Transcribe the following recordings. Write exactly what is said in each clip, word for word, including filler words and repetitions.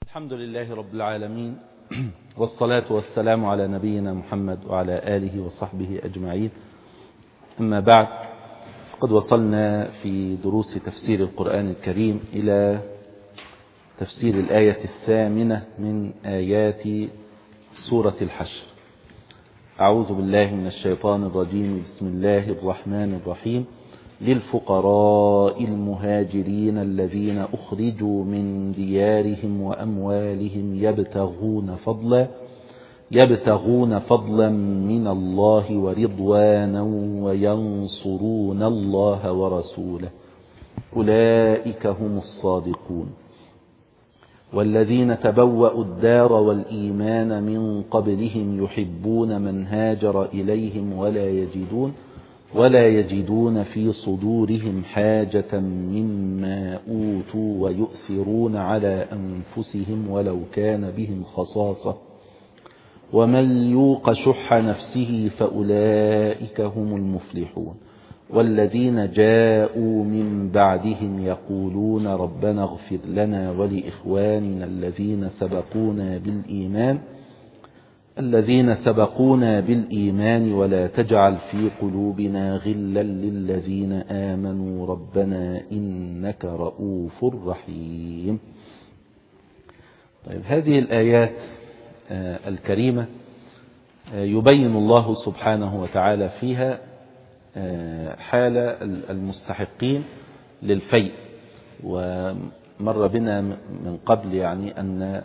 الحمد لله رب العالمين، والصلاة والسلام على نبينا محمد وعلى آله وصحبه أجمعين. أما بعد، فقد وصلنا في دروس تفسير القرآن الكريم إلى تفسير الآية الثامنة من آيات سورة الحشر. أعوذ بالله من الشيطان الرجيم. بسم الله الرحمن الرحيم. للفقراء المهاجرين الذين أخرجوا من ديارهم وأموالهم يبتغون فضلا يبتغون فضلا من الله ورضوانا وينصرون الله ورسوله أولئك هم الصادقون. والذين تبوأوا الدار والإيمان من قبلهم يحبون من هاجر إليهم ولا يجدون ولا يجدون في صدورهم حاجة مما أوتوا ويؤثرون على أنفسهم ولو كان بهم خصاصة ومن يوق شح نفسه فأولئك هم المفلحون. والذين جاءوا من بعدهم يقولون ربنا اغفر لنا ولإخواننا الذين سبقونا بالإيمان الذين سبقونا بالإيمان ولا تجعل في قلوبنا غلا للذين آمنوا ربنا إنك رؤوف رحيم. طيب، هذه الآيات الكريمة يبين الله سبحانه وتعالى فيها حال المستحقين للفيء. ومر بنا من قبل يعني أن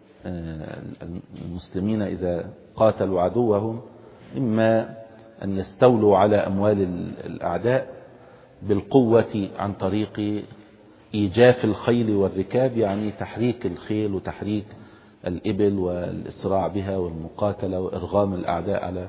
المسلمين إذا قاتلوا عدوهم إما أن يستولوا على أموال الأعداء بالقوة عن طريق إيجاف الخيل والركاب، يعني تحريك الخيل وتحريك الإبل والإسراع بها والمقاتلة وإرغام الأعداء على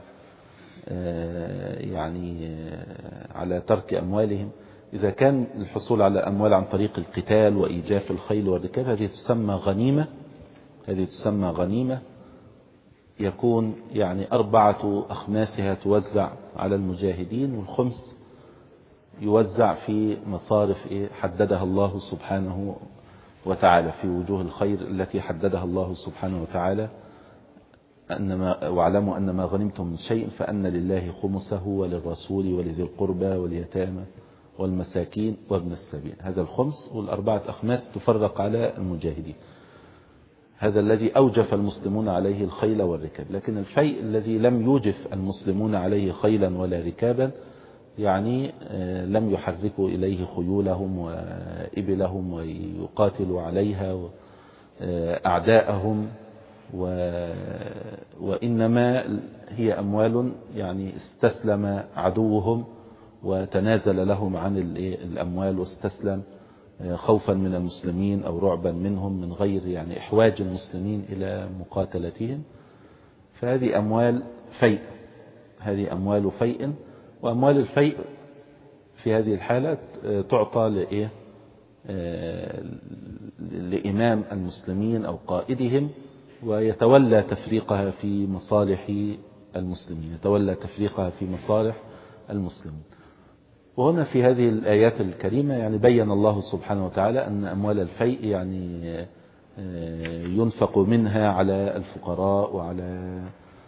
يعني على ترك أموالهم. إذا كان الحصول على أموال عن طريق القتال وإيجاف الخيل والركاب، هذه تسمى غنيمة هذه تسمى غنيمة يكون يعني أربعة أخماسها توزع على المجاهدين، والخمس يوزع في مصارف حددها الله سبحانه وتعالى في وجوه الخير التي حددها الله سبحانه وتعالى. أنما واعلموا أن ما غنمتم من شيء فأن لله خمسه وللرسول ولذي القربى واليتامى والمساكين وابن السبيل. هذا الخمس، والأربعة أخماس تفرق على المجاهدين. هذا الذي أوجف المسلمون عليه الخيل والركاب. لكن الفيء الذي لم يوجف المسلمون عليه خيلا ولا ركابا، يعني لم يحركوا إليه خيولهم وإبلهم ويقاتلوا عليها أعداءهم، وإنما هي أموال يعني استسلم عدوهم وتنازل لهم عن الأموال واستسلم خوفا من المسلمين أو رعبا منهم من غير يعني إحواج المسلمين إلى مقاتلتهم. فهذه أموال فيء هذه أموال فيء وأموال الفيء في هذه الحالة تعطى لإيه؟ لإمام المسلمين أو قائدهم، ويتولى تفريقها في مصالح المسلمين يتولى تفريقها في مصالح المسلمين. وهنا في هذه الآيات الكريمة يعني بين الله سبحانه وتعالى أن أموال الفيء يعني ينفق منها على الفقراء وعلى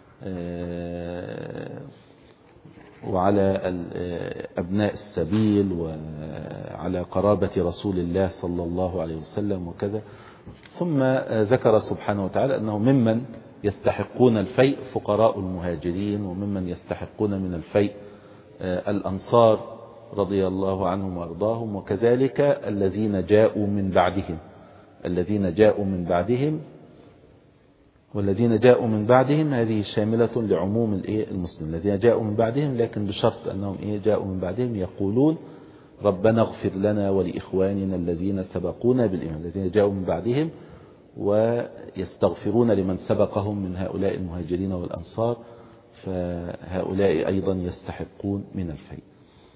وعلى أبناء السبيل وعلى قرابة رسول الله صلى الله عليه وسلم وكذا. ثم ذكر سبحانه وتعالى أنه ممن يستحقون الفيء فقراء المهاجرين، وممن يستحقون من الفيء الأنصار رضي الله عنهم وارضاهم، وكذلك الذين جاءوا من بعدهم الذين جاءوا من بعدهم والذين جاءوا من بعدهم هذه شاملة لعموم المسلمين الذين جاءوا من بعدهم، لكن بشرط أنهم إيه جاءوا من بعدهم يقولون ربنا اغفر لنا ولإخواننا الذين سبقونا بالإيمان الذين جاءوا من بعدهم، ويستغفرون لمن سبقهم من هؤلاء المهاجرين والأنصار، فهؤلاء أيضا يستحقون من الفيء.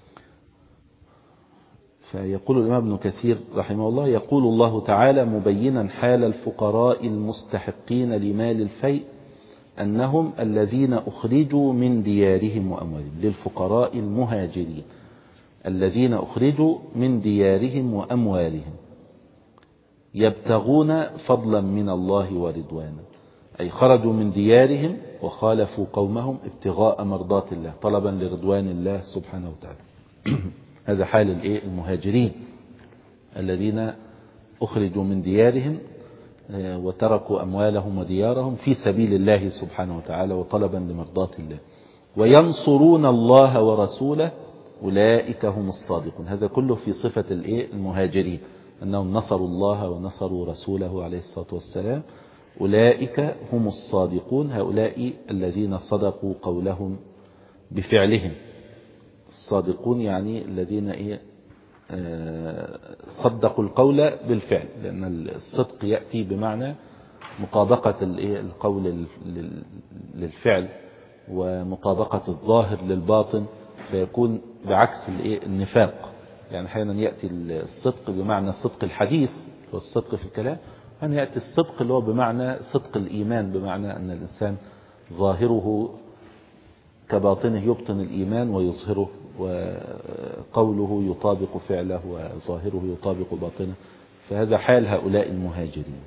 فيقول الإمام ابن كثير رحمه الله: يقول الله تعالى مبينا حال الفقراء المستحقين لمال الفيء أنهم الذين أخرجوا من ديارهم وأموالهم. للفقراء المهاجرين الذين أخرجوا من ديارهم وأموالهم يبتغون فضلا من الله ورضوانا، أي خرجوا من ديارهم وخالفوا قومهم ابتغاء مرضات الله طلبا لرضوان الله سبحانه وتعالى. هذا حال الايه المهاجرين الذين أخرجوا من ديارهم وتركوا أموالهم وديارهم في سبيل الله سبحانه وتعالى وطلبا لمرضات الله. وينصرون الله ورسوله أولئك هم الصادقون. هذا كله في صفة الايه المهاجرين، أنهم نصروا الله ونصروا رسوله عليه الصلاة والسلام. أولئك هم الصادقون، هؤلاء الذين صدقوا قولهم بفعلهم. الصادقون يعني الذين ايه صدقوا القول بالفعل، لأن الصدق يأتي بمعنى مطابقة القول للفعل ومطابقة الظاهر للباطن، فيكون بعكس النفاق. يعني أحيانا يأتي الصدق بمعنى صدق الحديث والصدق في الكلام، أن يأتي الصدق اللي هو بمعنى صدق الإيمان، بمعنى أن الإنسان ظاهره كباطنه يبطن الإيمان ويظهره، وقوله يطابق فعله وظاهره يطابق باطنه. فهذا حال هؤلاء المهاجرين،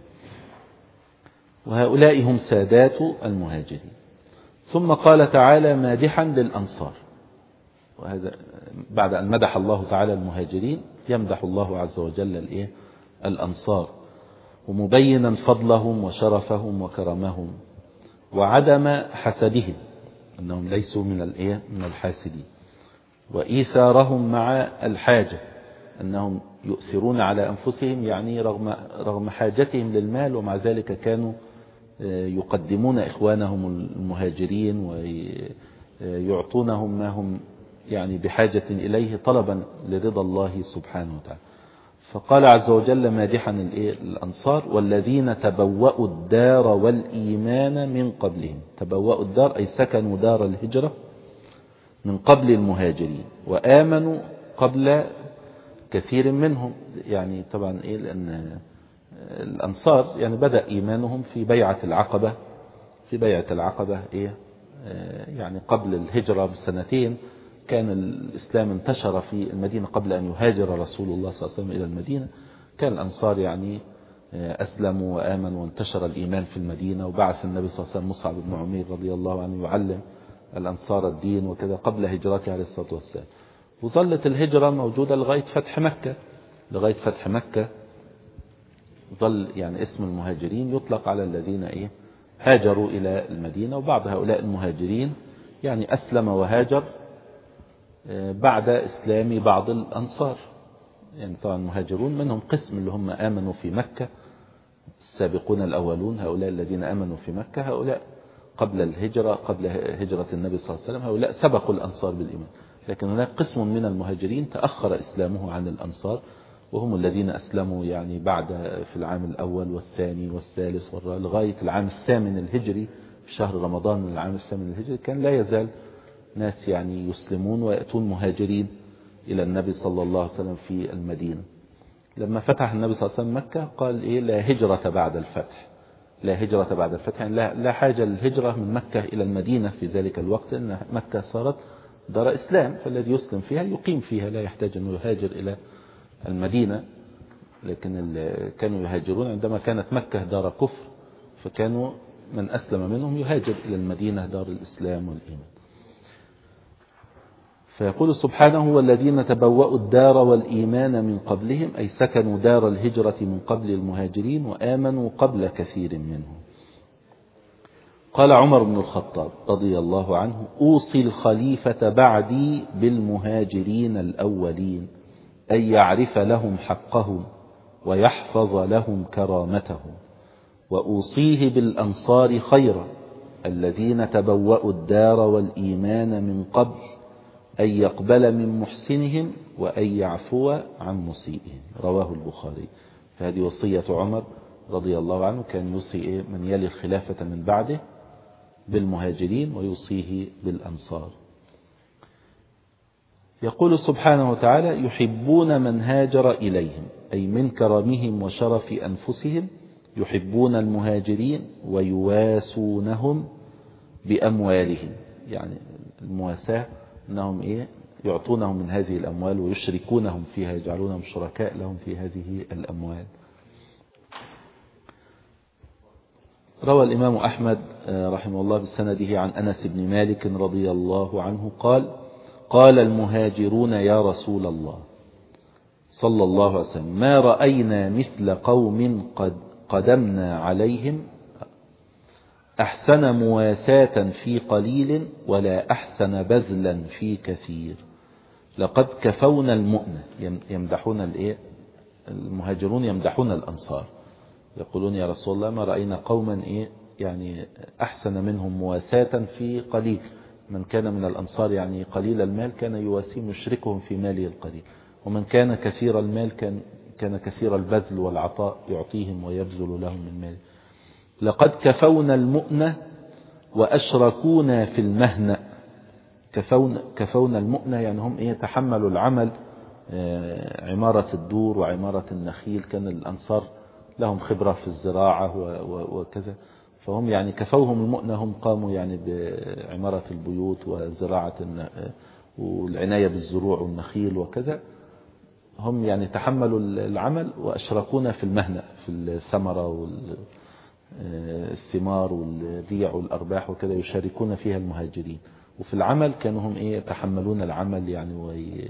وهؤلاء هم سادات المهاجرين. ثم قال تعالى مادحا للأنصار، وهذا بعد أن مدح الله تعالى المهاجرين يمدح الله عز وجل الإيه الأنصار، ومبينا فضلهم وشرفهم وكرمهم وعدم حسدهم، أنهم ليسوا من الإيه من الحاسدين، وإيثارهم مع الحاجة، أنهم يؤثرون على أنفسهم، يعني رغم رغم حاجتهم للمال ومع ذلك كانوا يقدمون إخوانهم المهاجرين ويعطونهم ما هم يعني بحاجة إليه طلبا لرضا الله سبحانه وتعالى. فقال عز وجل مادحا الأنصار والذين تبوأوا الدار والإيمان من قبلهم. تبوأوا الدار أي سكنوا دار الهجرة من قبل المهاجرين، وآمنوا قبل كثير منهم. يعني طبعا إيه لأن الأنصار يعني بدأ إيمانهم في بيعة العقبة في بيعة العقبة إيه يعني قبل الهجرة بسنتين. كان الإسلام انتشر في المدينة قبل أن يهاجر رسول الله صلى الله عليه وسلم إلى المدينة. كان الأنصار يعني أسلموا وآمنوا وانتشر الإيمان في المدينة، وبعث النبي صلى الله عليه وسلم مصعب بن عمير رضي الله عنه يعلم الأنصار الدين وكذا قبل هجرته عليه الصلاة والسلام. وظلت الهجرة موجودة لغاية فتح مكة. لغاية فتح مكة ظل يعني اسم المهاجرين يطلق على الذين إيه هاجروا إلى المدينة. وبعض هؤلاء المهاجرين يعني أسلم وهاجر بعد إسلام بعض الأنصار. يعني طبعا المهاجرون منهم قسم اللي هم آمنوا في مكة، السابقون الأولون، هؤلاء الذين آمنوا في مكة، هؤلاء قبل الهجرة قبل هجرة النبي صلى الله عليه وسلم، هؤلاء سبقوا الأنصار بالإيمان. لكن هناك قسم من المهاجرين تأخر إسلامه عن الأنصار، وهم الذين أسلموا يعني بعد في العام الأول والثاني والثالث والرابع لغاية العام الثامن الهجري. في شهر رمضان من العام الثامن الهجري كان لا يزال ناس يعني يسلمون ويأتون مهاجرين إلى النبي صلى الله عليه وسلم في المدينة. لما فتح النبي صلى الله عليه وسلم مكة قال إيه لا هجرة بعد الفتح. لا هجرة بعد الفتح يعني لا, لا حاجة للهجرة من مكة إلى المدينة في ذلك الوقت، لأن مكة صارت دار إسلام، فالذي يسلم فيها يقيم فيها لا يحتاج أنه يهاجر إلى المدينة. لكن كانوا يهاجرون عندما كانت مكة دار كفر، فكانوا من أسلم منهم يهاجر إلى المدينة دار الإسلام والإيمان. فيقول سبحانه والذين تبوأوا الدار والإيمان من قبلهم، أي سكنوا دار الهجرة من قبل المهاجرين وآمنوا قبل كثير منهم. قال عمر بن الخطاب رضي الله عنه أوصي الخليفة بعدي بالمهاجرين الأولين، أن يعرف لهم حقهم ويحفظ لهم كرامتهم، وأوصيه بالأنصار خيرا الذين تبوأوا الدار والإيمان من قبل، أن يقبل من محسنهم وأن يعفو عن مسيئهم. رواه البخاري. فهذه وصية عمر رضي الله عنه، كان يوصي من يلي الخلافة من بعده بالمهاجرين ويوصيه بالأنصار. يقول سبحانه وتعالى يحبون من هاجر إليهم، أي من كرمهم وشرف أنفسهم يحبون المهاجرين ويواسونهم بأموالهم. يعني المواساة أنهم إيه يعطونهم من هذه الأموال ويشركونهم فيها، يجعلونهم شركاء لهم في هذه الأموال. روى الإمام أحمد رحمه الله بسنده عن أنس بن مالك رضي الله عنه قال قال المهاجرون يا رسول الله صلى الله عليه وسلم ما رأينا مثل قوم قد قدمنا عليهم أحسن مواساة في قليل ولا أحسن بذلا في كثير لقد كفونا المؤنة. يمدحون الإيه؟ المهاجرون يمدحون الأنصار يقولون يا رسول الله ما رأينا قوما إيه يعني أحسن منهم مواساة في قليل. من كان من الأنصار يعني قليل المال كان يواسي مشركهم في ماله القليل، ومن كان كثير المال كان كان كثير البذل والعطاء يعطيهم ويبذل لهم من ماله. لقد كفونا المؤنة وأشركونا في المهنة. كفونا, كفونا المؤنة يعني هم إيه تحملوا العمل، عمارة الدور وعمارة النخيل، كان الأنصار لهم خبرة في الزراعة وكذا، فهم يعني كفوهم المؤنة، هم قاموا يعني بعمارة البيوت وزراعة والعناية بالزروع والنخيل وكذا. هم يعني تحملوا العمل وأشركونا في المهنة في الثمرة والثمار والبيع والأرباح وكذا، يشاركون فيها المهاجرين. وفي العمل كانوا هم إيه يتحملون العمل يعني وي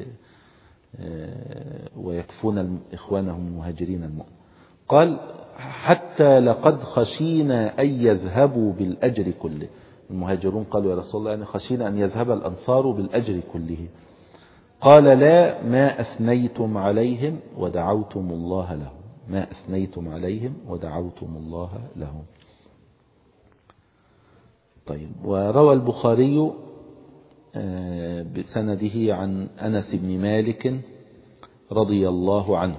ويكفون إخوانهم المهاجرين المؤمنين. قال حتى لقد خشينا أن يذهبوا بالأجر كله. المهاجرون قالوا يا رسول الله يعني خشينا أن يذهب الأنصار بالأجر كله. قال لا ما أثنيتم عليهم ودعوتم الله لهم. ما أثنيتم عليهم ودعوتم الله لهم. طيب. وروى البخاري بسنده عن أنس بن مالك رضي الله عنه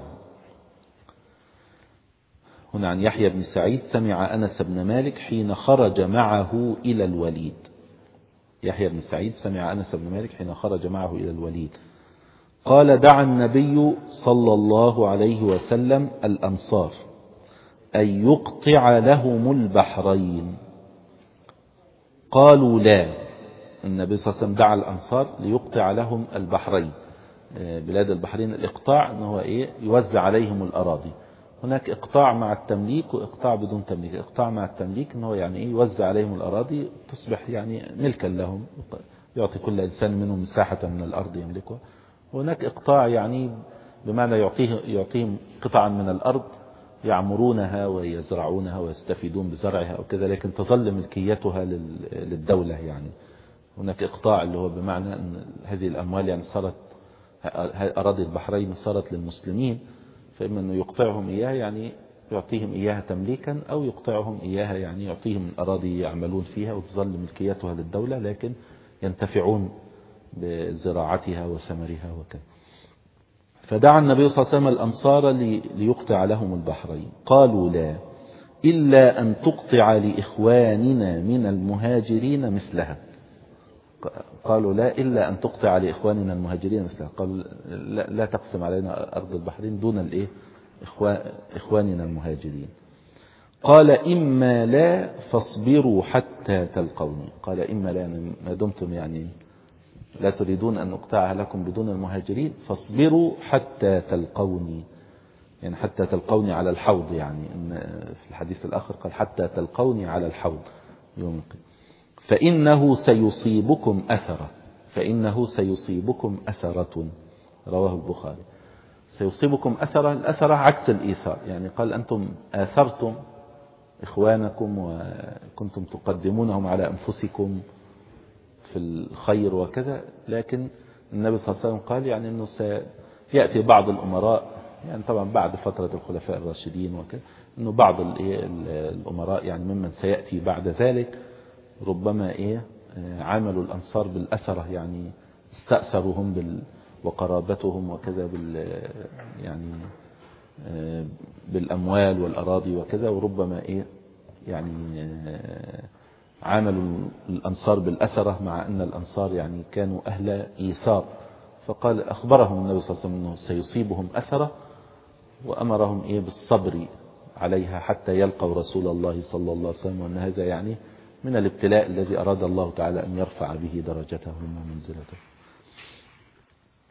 هنا عن يحيى بن سعيد سمع أنس بن مالك حين خرج معه إلى الوليد. يحيى بن سعيد سمع أنس بن مالك حين خرج معه إلى الوليد قال دعا النبي صلى الله عليه وسلم الأنصار أن يقطع لهم البحرين. قالوا لا. النبي صلى الله عليه وسلم دعا الأنصار ليقطع لهم البحرين. بلاد البحرين الإقطاع أنه إيه يوزع عليهم الأراضي. هناك إقطاع مع التمليك وإقطاع بدون تمليك. إقطاع مع التمليك أنه يعني إيه يوزع عليهم الأراضي تصبح يعني ملكا لهم، يعطي كل إنسان منهم مساحة من الأرض يملكها. وهناك إقطاع يعني بمعنى يعطيه يعطيهم قطعا من الأرض يعمرونها ويزرعونها ويستفيدون بزرعها أو كذا، لكن تظل ملكيتها للدولة. يعني هناك إقطاع اللي هو بمعنى أن هذه الأموال يعني صارت أراضي البحرين صارت للمسلمين، فإما أنه يقطعهم إياها يعني يعطيهم إياها تمليكا، أو يقطعهم إياها يعني يعطيهم الأراضي يعملون فيها وتظل ملكيتها للدولة لكن ينتفعون بزراعتها وثمرها وكذا. فدعا النبي صلى الله عليه وسلم الأنصار ليقطع لهم البحرين. قالوا لا إلا أن تقطع لإخواننا من المهاجرين مثلها. قالوا لا إلا أن تقطع لإخواننا المهاجرين مثلها. قالوا لا, لا تقسم علينا أرض البحرين دون الإيه إخواننا المهاجرين. قال إما لا فاصبروا حتى تلقوني. قال إما لا ما دمتم يعني لا تريدون أن أقطعها لكم بدون المهاجرين فاصبروا حتى تلقوني، يعني حتى تلقوني على الحوض. يعني إن في الحديث الآخر قال حتى تلقوني على الحوض يوم القيامة. فإنه سيصيبكم أثرة فإنه سيصيبكم أثرة. رواه البخاري. سيصيبكم أثرة. الأثرة عكس الإيثار، يعني قال أنتم آثرتم إخوانكم وكنتم تقدمونهم على أنفسكم في الخير وكذا، لكن النبي صلى الله عليه وسلم قال يعني أنه سيأتي بعض الأمراء، يعني طبعا بعد فترة الخلفاء الراشدين وكذا، أنه بعض الأمراء يعني ممن سيأتي بعد ذلك ربما إيه عاملوا الأنصار بالأثرة، يعني استأثرهم بال وقرابتهم وكذا بال يعني بالأموال والأراضي وكذا، وربما إيه يعني عاملوا الأنصار بالأثرة مع أن الأنصار يعني كانوا أهل إيثار. فقال أخبرهم النبي صلى الله عليه وسلم أنه سيصيبهم أثرة، وأمرهم إيه بالصبر عليها حتى يلقوا رسول الله صلى الله عليه وسلم، وأن هذا يعني من الابتلاء الذي أراد الله تعالى أن يرفع به درجتهم ومنزلتهم.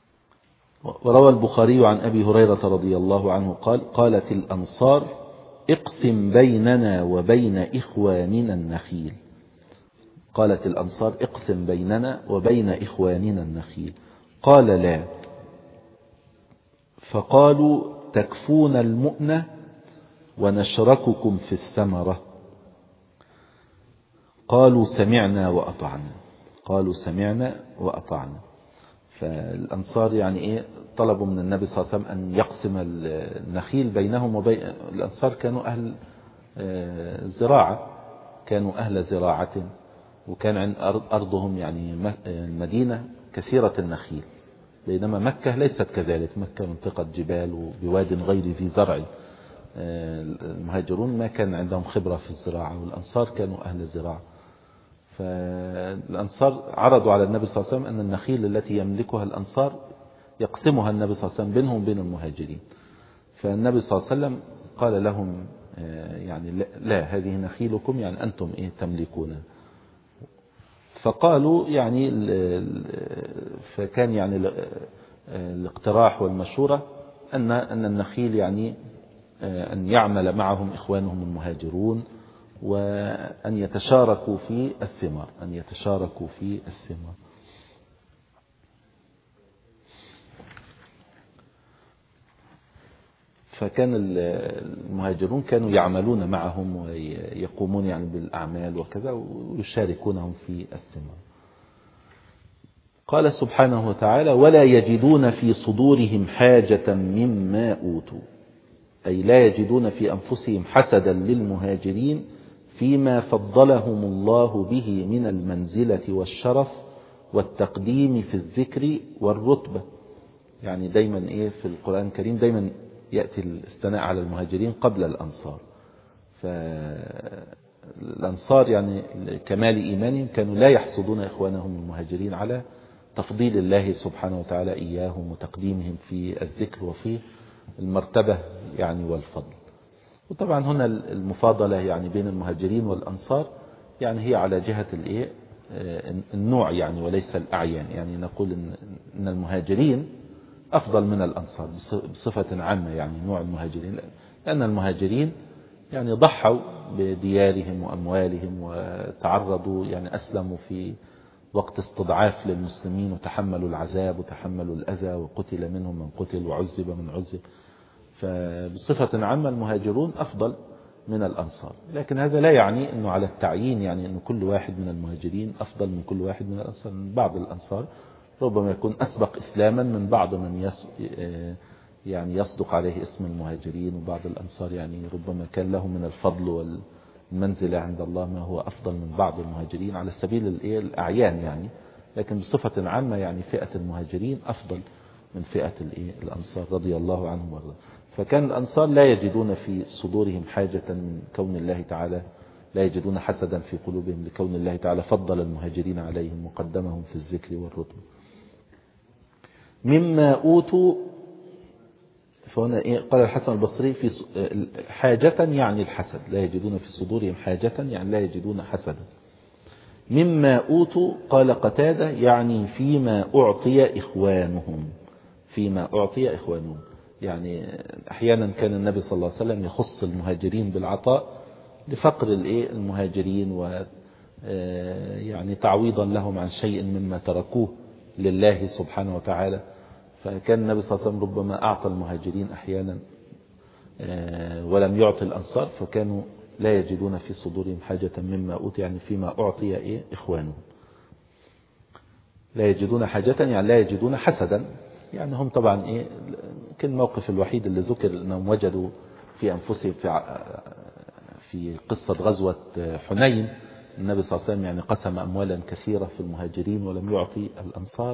وروى البخاري عن أبي هريرة رضي الله عنه قال قالت الأنصار اقسم بيننا وبين إخواننا النخيل. قالت الأنصار اقسم بيننا وبين إخواننا النخيل. قال لا. فقالوا تكفون المؤنة ونشرككم في الثمرة. قالوا سمعنا وأطعنا. قالوا سمعنا وأطعنا. فالأنصار يعني إيه طلبوا من النبي صلى الله عليه وسلم أن يقسم النخيل بينهم وبين الأنصار. كانوا أهل زراعة، كانوا أهل زراعة، وكان عند أرضهم يعني المدينة كثيرة النخيل، بينما مكة ليست كذلك. مكة منطقة جبال وبواد غير ذي زرع. المهاجرون ما كان عندهم خبرة في الزراعة، والأنصار كانوا أهل الزراعة. فالأنصار عرضوا على النبي صلى الله عليه وسلم أن النخيل التي يملكها الأنصار يقسمها النبي صلى الله عليه وسلم بينهم وبين المهاجرين. فالنبي صلى الله عليه وسلم قال لهم يعني لا، هذه نخيلكم، يعني أنتم إيه تملكونها. فقالوا يعني فكان يعني الاقتراح والمشورة أن أن النخيل يعني أن يعمل معهم إخوانهم المهاجرون، وأن يتشاركوا في الثمار، أن يتشاركوا في الثمار. فكان المهاجرون كانوا يعملون معهم ويقومون يعني بالأعمال وكذا، ويشاركونهم في الثمار. قال سبحانه وتعالى ولا يجدون في صدورهم حاجة مما أوتوا، أي لا يجدون في أنفسهم حسدا للمهاجرين فيما فضلهم الله به من المنزلة والشرف والتقديم في الذكر والرتبة. يعني دايما إيه في القرآن الكريم دايما يأتي الثناء على المهاجرين قبل الأنصار. فالأنصار يعني كمال إيمانهم كانوا لا يحسدون إخوانهم المهاجرين على تفضيل الله سبحانه وتعالى إياهم وتقديمهم في الذكر وفي المرتبة يعني والفضل. وطبعا هنا المفاضلة يعني بين المهاجرين والأنصار يعني هي على جهة الإيه النوع يعني وليس الأعيان. يعني نقول إن المهاجرين أفضل من الأنصار بصفة عامة، يعني نوع المهاجرين، لأن المهاجرين يعني ضحوا بديارهم وأموالهم وتعرضوا يعني أسلموا في وقت استضعاف للمسلمين وتحملوا العذاب وتحملوا الأذى وقتل منهم من قتل وعذب من عذب. فبصفة عامة المهاجرون أفضل من الأنصار، لكن هذا لا يعني أنه على التعيين يعني أنه كل واحد من المهاجرين أفضل من كل واحد من الأنصار. بعض الأنصار ربما يكون أسبق إسلاما من بعض من يس يعني يصدق عليه اسم المهاجرين، وبعض الأنصار يعني ربما كان له من الفضل والمنزلة عند الله ما هو أفضل من بعض المهاجرين على سبيل الأعيان يعني. لكن بصفة عامة يعني فئة المهاجرين أفضل من فئة الأنصار رضي الله عنهم وارضاهم. فكان الأنصار لا يجدون في صدورهم حاجة من كون الله تعالى، لا يجدون حسدا في قلوبهم لكون الله تعالى فضل المهاجرين عليهم وقدمهم في الذكر والرتبة. مما أوتوا، فهنا قال الحسن البصري في حاجة يعني الحسد، لا يجدون في صدورهم حاجة يعني لا يجدون حسدا. مما أوتوا قال قتادة يعني فيما أعطي إخوانهم، فيما أعطي إخوانهم. يعني أحيانا كان النبي صلى الله عليه وسلم يخص المهاجرين بالعطاء لفقر المهاجرين و يعني تعويضا لهم عن شيء مما تركوه لله سبحانه وتعالى. فكان النبي صلى الله عليه وسلم ربما أعطى المهاجرين أحيانا ولم يعطي الأنصار، فكانوا لا يجدون في صدورهم حاجة مما أوتي يعني فيما أعطي إيه إخوانهم. لا يجدون حاجة يعني لا يجدون حسدا، يعني هم طبعا إيه كان الموقف الوحيد اللي ذكر أنهم وجدوا في أنفسهم في في قصة غزوة حنين النبي صلى الله عليه وسلم يعني قسم أموالا كثيرة في المهاجرين ولم يعطي الأنصار،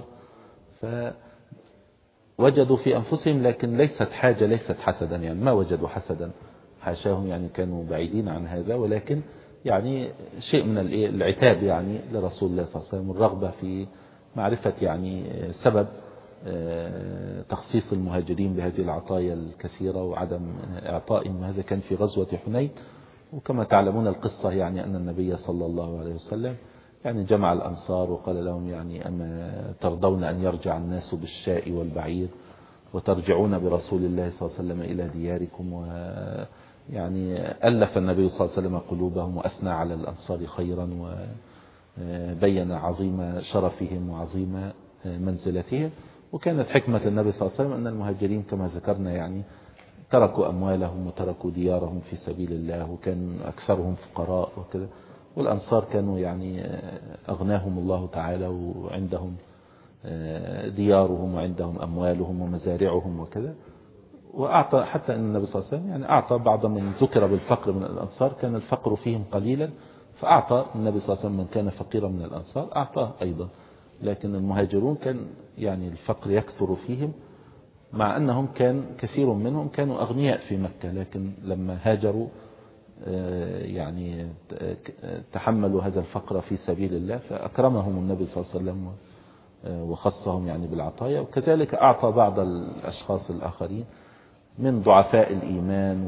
فوجدوا في أنفسهم لكن ليست حاجة ليست حسدا، يعني ما وجدوا حسدا حاشاهم، يعني كانوا بعيدين عن هذا، ولكن يعني شيء من العتاب يعني لرسول الله صلى الله عليه وسلم، الرغبة في معرفة يعني سبب تخصيص المهاجرين بهذه العطايا الكثيرة وعدم إعطائهم. هذا كان في غزوة حنين. وكما تعلمون القصة يعني أن النبي صلى الله عليه وسلم يعني جمع الأنصار وقال لهم يعني أما ترضون أن يرجع الناس بالشاء والبعير وترجعون برسول الله صلى الله عليه وسلم إلى دياركم، يعني ألف النبي صلى الله عليه وسلم قلوبهم وأثنى على الأنصار خيرا وبين عظيم شرفهم وعظيم منزلتهم. وكانت حكمة النبي صلى الله عليه وسلم أن المهاجرين كما ذكرنا يعني تركوا أموالهم وتركوا ديارهم في سبيل الله، وكان أكثرهم فقراء وكذا، والأنصار كانوا يعني أغناهم الله تعالى وعندهم ديارهم وعندهم أموالهم ومزارعهم وكذا. وأعطى حتى أن النبي صلى الله عليه وسلم يعني أعطى بعض من ذكر بالفقر من الأنصار كان الفقر فيهم قليلا، فأعطى النبي صلى الله عليه وسلم من كان فقيرا من الأنصار أعطاه أيضا. لكن المهاجرون كان يعني الفقر يكثر فيهم، مع أنهم كان كثير منهم كانوا أغنياء في مكة، لكن لما هاجروا يعني تحملوا هذا الفقر في سبيل الله فأكرمهم النبي صلى الله عليه وسلم وخصهم يعني بالعطايا. وكذلك أعطى بعض الأشخاص الآخرين من ضعفاء الإيمان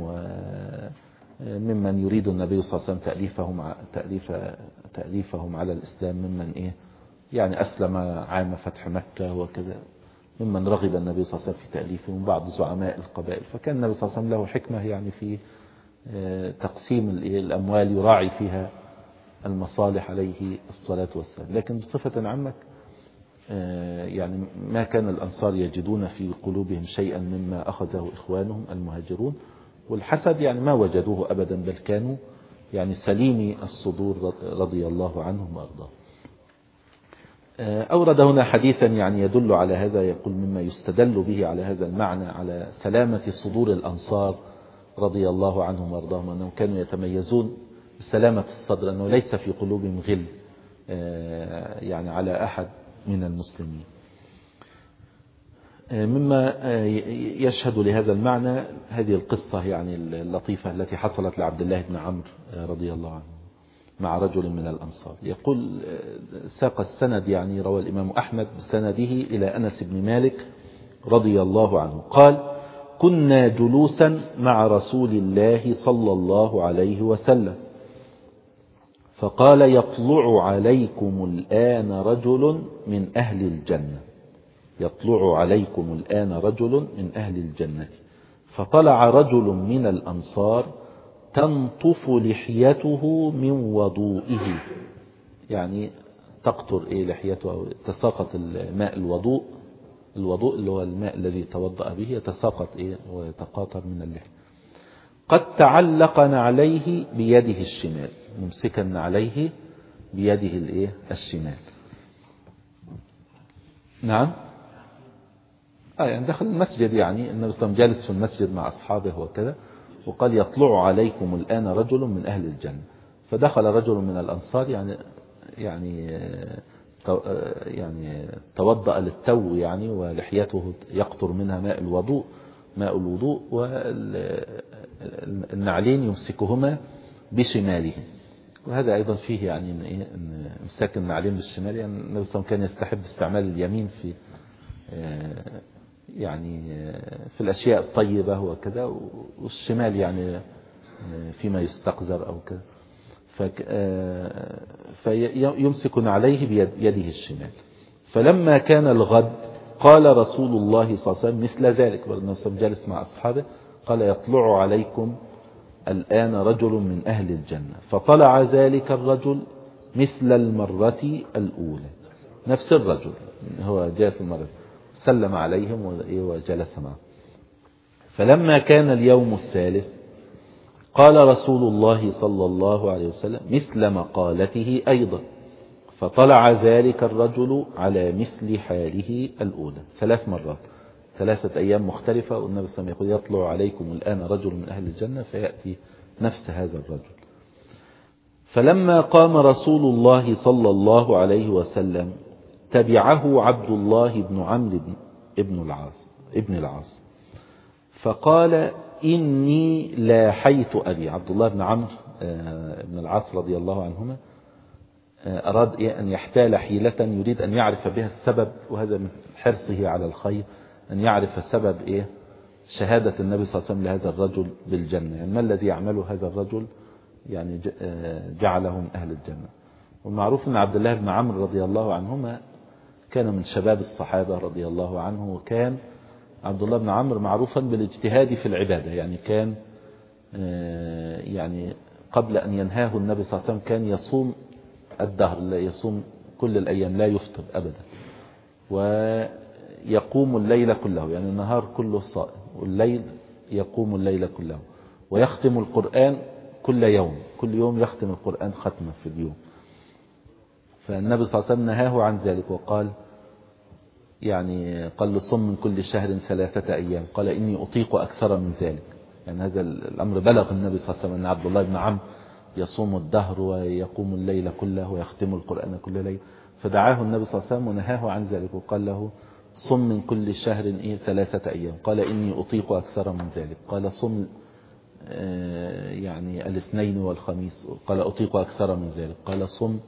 وممن يريد النبي صلى الله عليه وسلم تأليفهم تأليف تأليفهم على الإسلام، ممن إيه يعني أسلم عام فتح مكة وكذا، ممن رغب النبي صلى الله عليه وسلم في تأليفهم، بعض زعماء القبائل. فكان النبي صلى الله عليه وسلم له حكمة يعني في تقسيم الأموال يراعي فيها المصالح عليه الصلاة والسلام. لكن بصفة عامة يعني ما كان الأنصار يجدون في قلوبهم شيئا مما أخذه إخوانهم المهاجرون، والحسد يعني ما وجدوه أبدا، بل كانوا يعني سليمي الصدور رضي الله عنهم وأرضاهم. أورد هنا حديثا يعني يدل على هذا، يقول مما يستدل به على هذا المعنى على سلامة صدور الأنصار رضي الله عنهم وأرضاهم، أنهم كانوا يتميزون بسلامة الصدر، أنه ليس في قلوبهم غل يعني على أحد من المسلمين. مما يشهد لهذا المعنى هذه القصة يعني اللطيفة التي حصلت لعبد الله بن عمرو رضي الله عنه مع رجل من الأنصار. يقول ساق السند يعني روى الإمام أحمد بسنده إلى أنس بن مالك رضي الله عنه قال: كنا جلوسا مع رسول الله صلى الله عليه وسلم فقال: يطلع عليكم الآن رجل من أهل الجنة يطلع عليكم الآن رجل من أهل الجنة. فطلع رجل من الأنصار تنطف لحيته من وضوئه، يعني تقطر إيه لحيته، تساقط الماء الوضوء الوضوء اللي هو الماء الذي توضأ به يتساقط إيه ويتقاطر من اللحية. قد تعلق عليه بيده الشمال، ممسكا عليه بيده الإيه الشمال. نعم آه يعني دخل المسجد، يعني النبي صلى الله عليه وسلم جالس في المسجد مع أصحابه وكذا، وقال: يطلع عليكم الآن رجل من أهل الجنة. فدخل رجل من الأنصار يعني يعني يعني توضأ للتو يعني، ولحيته يقطر منها ماء الوضوء ماء الوضوء والنعلين يمسكهما بشماله. وهذا أيضا فيه يعني إن امساك النعلين بالشمال، يعني النبي صلى الله عليه وسلم كان يستحب استعمال اليمين في يعني في الأشياء الطيبة وكذا، والشمال يعني فيما يستقذر أو كذا، فيمسك عليه بيده الشمال. فلما كان الغد قال رسول الله صلى الله عليه وسلم مثل ذلك، والنبي صلى الله عليه وسلم جالس مع أصحابه، قال: يطلع عليكم الآن رجل من أهل الجنة. فطلع ذلك الرجل مثل المرة الأولى، نفس الرجل هو جاء في المرة، سلم عليهم وجلس معهم. فلما كان اليوم الثالث قال رسول الله صلى الله عليه وسلم مثل مقالته أيضا، فطلع ذلك الرجل على مثل حاله الأولى ثلاث مرات، ثلاثة أيام مختلفة، والنبي صلى الله عليه وسلم يقول: يطلع عليكم الآن رجل من أهل الجنة، فيأتي نفس هذا الرجل. فلما قام رسول الله صلى الله عليه وسلم تبعه عبد الله بن عمرو بن العاص ابن العاص فقال: إني لاحيت أبي. عبد الله بن عمرو بن العاص رضي الله عنهما أراد أن يحتال حيلة يريد أن يعرف بها السبب، وهذا من حرصه على الخير، أن يعرف سبب إيه شهادة النبي صلى الله عليه وسلم لهذا الرجل بالجنة، يعني ما الذي يعمله هذا الرجل يعني جعله من أهل الجنة. والمعروف أن عبد الله بن عمرو رضي الله عنهما كان من شباب الصحابة رضي الله عنه، وكان عبد الله بن عمرو معروفا بالاجتهاد في العبادة، يعني كان يعني قبل أن ينهاه النبي صلى الله عليه وسلم كان يصوم الدهر، لا يصوم كل الأيام، لا يفطر أبدا، ويقوم الليل كله، يعني النهار كله صائم والليل يقوم الليل كله، ويختم القرآن كل يوم، كل يوم يختم القرآن ختمة في اليوم. فالنبي صلى الله عليه وسلم نهاه عن ذلك وقال يعني قال له صم من كل شهر ثلاثة أيام، قال إني أطيق أكثر من ذلك. يعني هذا الأمر بلغ النبي صلى الله عليه وسلم أن عبد الله بن عمرو يصوم الدهر ويقوم الليل كله ويختم القرآن كل ليل، فدعاه النبي صلى الله عليه وسلم ونهاه عن ذلك وقال له صم من كل شهر إيه ثلاثة أيام، قال إني أطيق أكثر من ذلك، قال صم يعني الاثنين والخميس، قال أطيق أكثر من ذلك، قال صم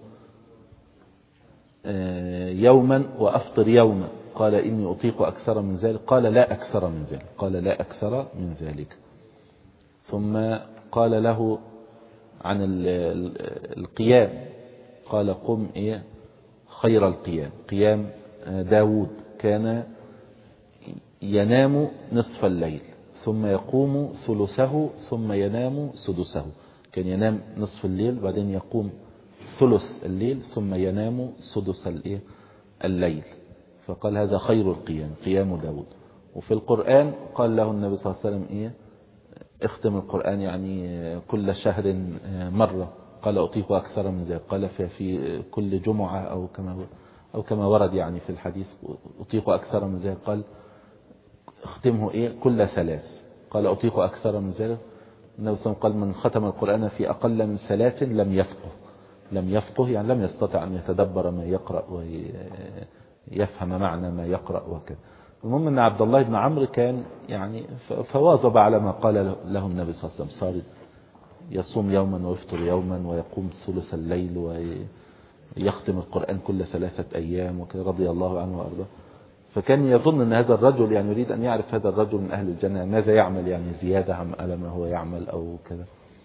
يوما وأفطر يوما، قال إني أطيق أكثر من ذلك، قال لا أكثر من ذلك، قال لا أكثر من ذلك. ثم قال له عن القيام، قال قم إيه خير القيام قيام داود، كان ينام نصف الليل ثم يقوم ثلثه ثم ينام سدسه، كان ينام نصف الليل بعدين يقوم ثلث الليل ثم ينام سدس الليل، فقال هذا خير القيام قيام داود. وفي القرآن قال له النبي صلى الله عليه وسلم إيه اختم القرآن يعني كل شهر مرة، قال أطيق أكثر من ذلك، قال في كل جمعة أو كما أو كما ورد يعني في الحديث أطيق أكثر من ذلك، قال اختمه إيه كل ثلاث، قال أطيق أكثر من ذلك. النبي صلى الله عليه وسلم قال من ختم القرآن في أقل من ثلاث لم يفقه، لم يفقه يعني لم يستطع أن يتدبر ما يقرأ ويفهم معنى ما يقرأ وكذا. المهم أن عبد الله بن عمرو كان يعني فواظب على ما قال له النبي صلى الله عليه وسلم، صار يصوم يوما ويفطر يوما ويقوم ثلث الليل ويختم القرآن كل ثلاثة أيام وكذا رضي الله عنه وأرضاه. فكان يظن أن هذا الرجل يعني يريد أن يعرف هذا الرجل من أهل الجنة ماذا يعمل، يعني زيادة على ما هو يعمل أو كذا.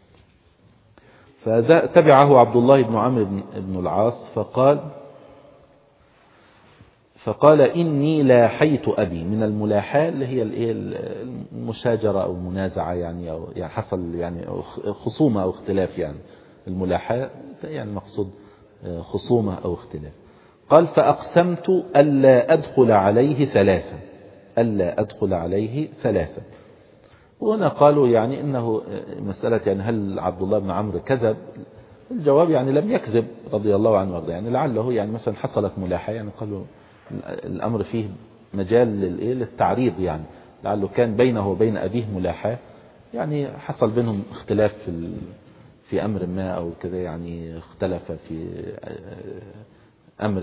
فتبعه عبد الله بن عمرو بن العاص فقال فقال إني لاحيت أبي، من الملاحاة اللي هي المشاجرة أو المنازعة يعني أو يعني حصل يعني خصومة أو اختلاف، يعني الملاحاة يعني مقصود خصومة أو اختلاف. قال فأقسمت ألا أدخل عليه ثلاثة، ألا أدخل عليه ثلاثة. وهنا قالوا يعني إنه مسألة يعني هل عبد الله بن عمرو كذب؟ الجواب يعني لم يكذب رضي الله عنه وارضاه، يعني لعله يعني مثلا حصلت ملاحاة، يعني قالوا الأمر فيه مجال للتعريض، يعني لعله كان بينه وبين أبيه ملاحاة، يعني حصل بينهم اختلاف في في أمر ما أو كذا، يعني اختلف في أمر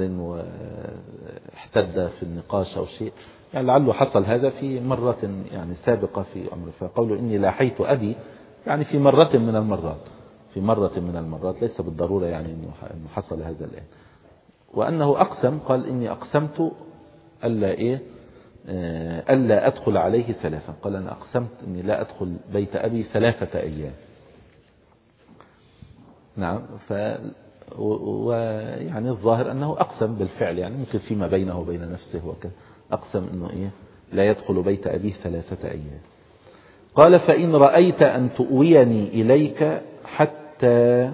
واحتد في النقاش أو شيء، يعني لعله حصل هذا في مرة يعني سابقة في أمر. فقوله إني لاحيت أبي يعني في مرة من المرات، في مرة من المرات، ليس بالضرورة يعني إنه حصل هذا الآن. وأنه أقسم، قال إني أقسمت ألا إيه ألا أدخل عليه ثلاثة، قال أنا أقسمت إني لا أدخل بيت أبي ثلاثة أيام. نعم. ف ويعني الظاهر أنه أقسم بالفعل، يعني ممكن فيما بينه وبين نفسه وكذا، أقسم أنه إيه لا يدخل بيت أبيه ثلاثة أيام. قال فإن رأيت أن تؤويني إليك حتى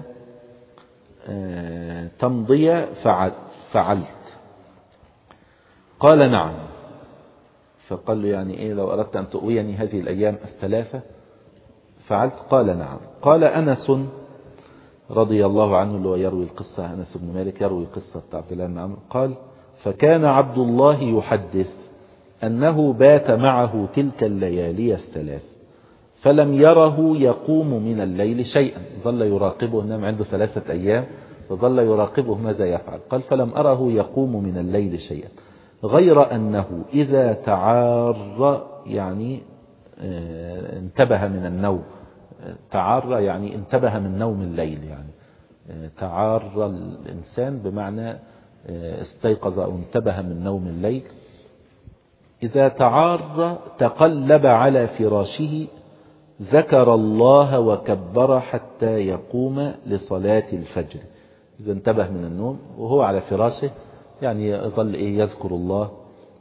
تمضي فعلت. قال نعم. فقال له يعني إيه لو أردت أن تؤويني هذه الأيام الثلاثة فعلت؟ قال نعم. قال أنس رضي الله عنه اللي هو يروي القصة، أنس بن مالك يروي قصة عبد الله بن عمرو، قال فكان عبد الله يحدث أنه بات معه تلك الليالي الثلاث فلم يره يقوم من الليل شيئا، ظل يراقبه، نام عنده ثلاثة أيام فظل يراقبه ماذا يفعل. قال فلم أره يقوم من الليل شيئا غير أنه إذا تعار يعني انتبه من النوم، تعار يعني انتبه من نوم الليل، يعني تعار الإنسان بمعنى استيقظ أو انتبه من نوم الليل. إذا تعار تقلب على فراشه ذكر الله وكبر حتى يقوم لصلاة الفجر. إذا انتبه من النوم وهو على فراشه يعني يظل إيه يذكر الله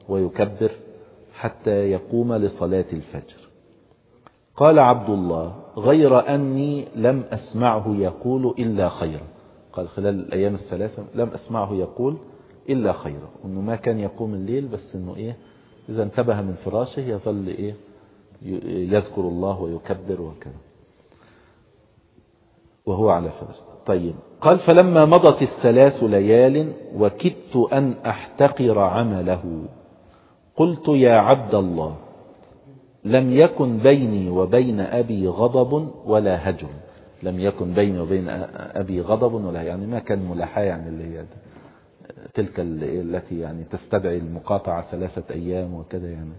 ويكبر حتى يقوم لصلاة الفجر. قال عبد الله غير أني لم أسمعه يقول إلا خيرا. قال خلال الأيام الثلاثة لم أسمعه يقول إلا خيرا، أنه ما كان يقوم الليل بس أنه إيه إذا انتبه من فراشه يظل إيه يذكر الله ويكبر وكذا وهو على فراشه. طيب قال فلما مضت الثلاث ليال وكدت أن أحتقر عمله قلت يا عبد الله لم يكن بيني وبين أبي غضب ولا هجر. لم يكن بيني وبين أبي غضب ولا، يعني ما كان ملاحاة، يعني اللي هي تلك التي يعني تستدعي المقاطعة ثلاثة أيام وكذا يعني،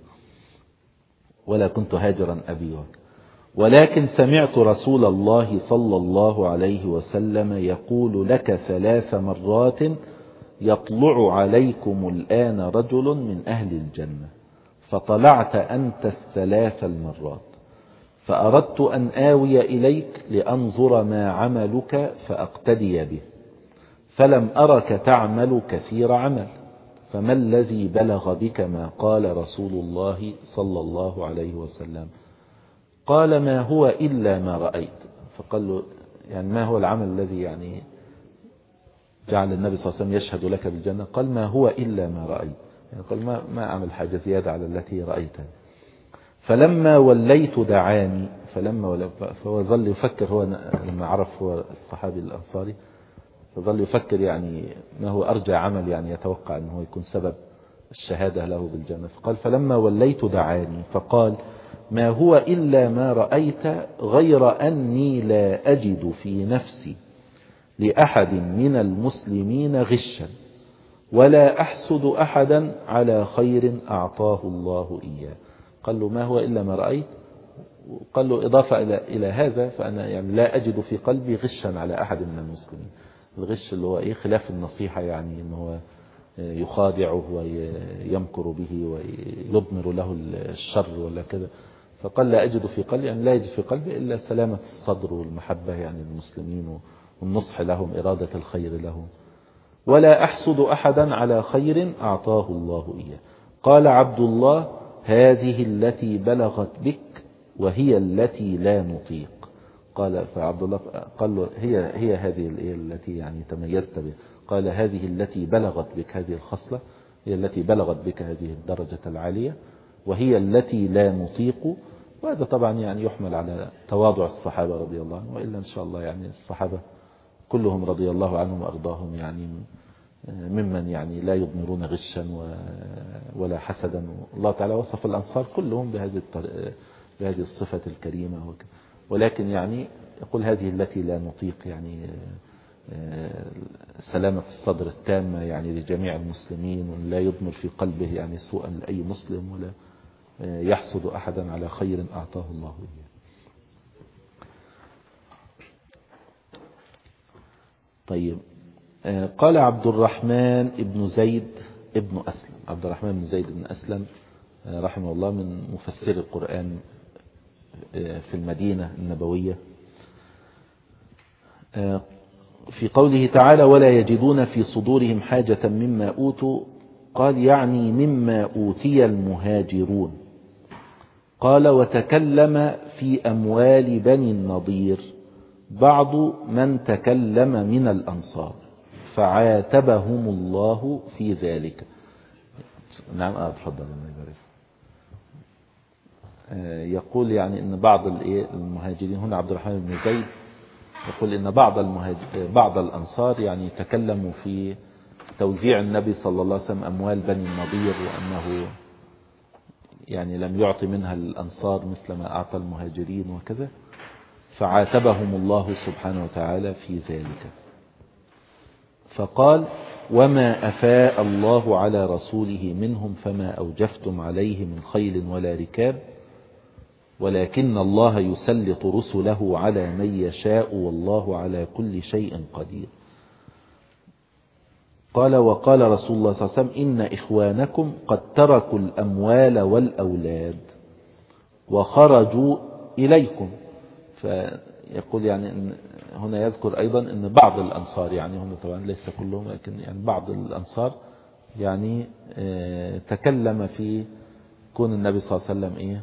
ولا كنت هاجرا أبي وكذا. ولكن سمعت رسول الله صلى الله عليه وسلم يقول لك ثلاث مرات يطلع عليكم الآن رجل من أهل الجنة، فطلعت أنت الثلاث المرات، فأردت أن آوي إليك لأنظر ما عملك فأقتدي به، فلم أرك تعمل كثير عمل، فما الذي بلغ بك ما قال رسول الله صلى الله عليه وسلم؟ قال ما هو إلا ما رأيت. فقال له يعني ما هو العمل الذي يعني جعل النبي صلى الله عليه وسلم يشهد لك بالجنة؟ قال ما هو إلا ما رأيت، يعني قال ما, ما أعمل حاجة زيادة على التي رأيتها. فلما وليت دعاني، فلما وليت فهو ظل يفكر، هو لما عرف هو الصحابي الأنصاري فظل يفكر يعني ما هو أرجى عمل يعني يتوقع أنه يكون سبب الشهادة له بالجنة. فقال فلما وليت دعاني فقال ما هو إلا ما رأيت غير أني لا أجد في نفسي لأحد من المسلمين غشا ولا أحسد أحدا على خير أعطاه الله إياه. قال له ما هو إلا ما رأيت، قال له إضافة إلى إلى هذا فأنا يعني لا أجد في قلبي غشا على أحد من المسلمين. الغش اللي هو إيه خلاف النصيحة، يعني إنه هو يخادعه ويمكر به ويضمر له الشر ولا كذا. فقال لا أجد في قلبي، يعني لا يجد في قلبي إلا سلامة الصدر والمحبة يعني المسلمين والنصح لهم، إرادة الخير لهم. ولا أحسد أحدا على خير أعطاه الله إياه. قال عبد الله هذه التي بلغت بك وهي التي لا نطيق. قال فعبد الله قال له هي هي هذه التي يعني تميزت بها. قال هذه التي بلغت بك، هذه الخصلة هي التي بلغت بك هذه الدرجة العالية، وهي التي لا نطيق. وهذا طبعا يعني يحمل على تواضع الصحابة رضي الله عنهم، وإلا إن شاء الله يعني الصحابة كلهم رضي الله عنهم وأرضاهم يعني ممن يعني لا يضمرون غشا ولا حسدا. الله تعالى وصف الأنصار كلهم بهذه بهذه الصفة الكريمة، ولكن يعني يقول هذه التي لا نطيق، يعني سلامة الصدر التامة يعني لجميع المسلمين، ولا يضمر في قلبه يعني سوءا لأي مسلم، ولا يحسد أحدا على خير أعطاه الله إياه. طيب قال عبد الرحمن بن زيد ابن أسلم. عبد الرحمن بن زيد بن أسلم رحمه الله من مفسر القرآن في المدينة النبوية، في قوله تعالى ولا يجدون في صدورهم حاجة مما أوتوا، قال يعني مما أوتي المهاجرون. قال وتكلم في أموال بني النضير بعض من تكلم من الأنصار فعاتبهم الله في ذلك. نعم أتفضل. يقول يعني ان بعض المهاجرين هنا عبد الرحمن بن زيد يقول ان بعض بعض الأنصار يعني تكلموا في توزيع النبي صلى الله عليه وسلم أموال بني النضير، وأنه يعني لم يعطي منها الأنصار مثل ما أعطى المهاجرين وكذا، فعاتبهم الله سبحانه وتعالى في ذلك. فقال وما أفاء الله على رسوله منهم فما أوجفتم عليه من خيل ولا ركاب ولكن الله يسلط رسله على من يشاء والله على كل شيء قدير. قال وقال رسول الله صلى الله عليه وسلم إن إخوانكم قد تركوا الأموال والأولاد وخرجوا إليكم. فيقول يعني إن هنا يذكر أيضا أن بعض الأنصار، يعني هم طبعا ليس كلهم لكن يعني بعض الأنصار يعني تكلم في كون النبي صلى الله عليه وسلم إيه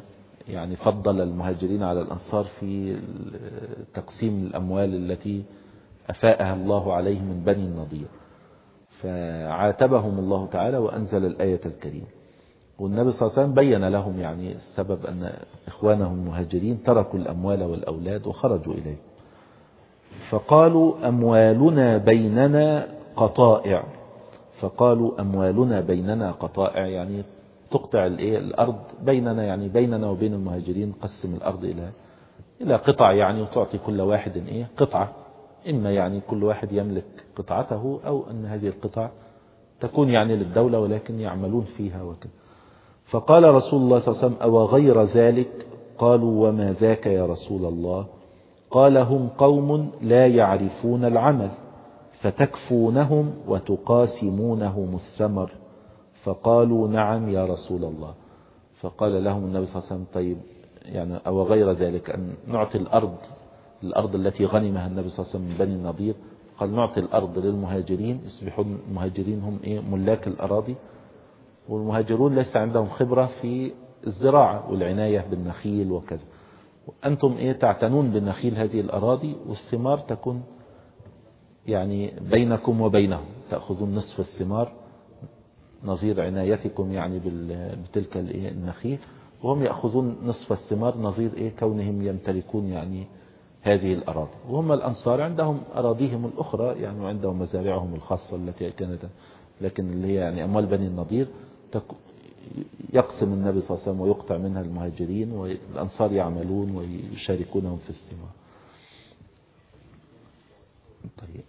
يعني فضل المهاجرين على الأنصار في تقسيم الأموال التي أفاءها الله عليهم من بني النضير، فعاتبهم الله تعالى وأنزل الآية الكريمة. والنبي صلى الله عليه وسلم بين لهم يعني السبب أن إخوانهم المهاجرين تركوا الأموال والأولاد وخرجوا إليه، فقالوا أموالنا بيننا قطائع. فقالوا أموالنا بيننا قطائع يعني تقطع الأرض بيننا، يعني بيننا وبين المهاجرين قسم الأرض إلى إلى قطع يعني، وتعطي كل واحد إيه قطعة، إما يعني كل واحد يملك قطعته أو أن هذه القطع تكون يعني للدولة ولكن يعملون فيها وكذا. فقال رسول الله صلى الله عليه وسلم أو غير ذلك؟ قالوا وما ذاك يا رسول الله؟ قال هم قوم لا يعرفون العمل فتكفونهم وتقاسمونهم الثمر. فقالوا نعم يا رسول الله. فقال لهم النبي صلى الله عليه وسلم طيب يعني أو غير ذلك أن نعطي الأرض الأرض التي غنمها النبي صلى الله عليه وسلم من بني النضير، قال نعطي الأرض للمهاجرين يصبحون المهاجرين هم إيه ملاك الأراضي، والمهاجرون ليس عندهم خبرة في الزراعة والعناية بالنخيل وكذا، وأنتم إيه تعتنون بالنخيل هذه الأراضي والثمار تكون يعني بينكم وبينهم، تأخذون نصف الثمار نظير عنايتكم يعني بتلك النخيل، وهم يأخذون نصف الثمار نظير إيه كونهم يمتلكون يعني هذه الأراضي. وهم الأنصار عندهم أراضيهم الأخرى يعني وعندهم مزارعهم الخاصة التي كانت، لكن اللي هي يعني أموال بني النضير يقسم النبي صلى الله عليه وسلم ويقطع منها المهاجرين، والأنصار يعملون ويشاركونهم في الثمار. طيب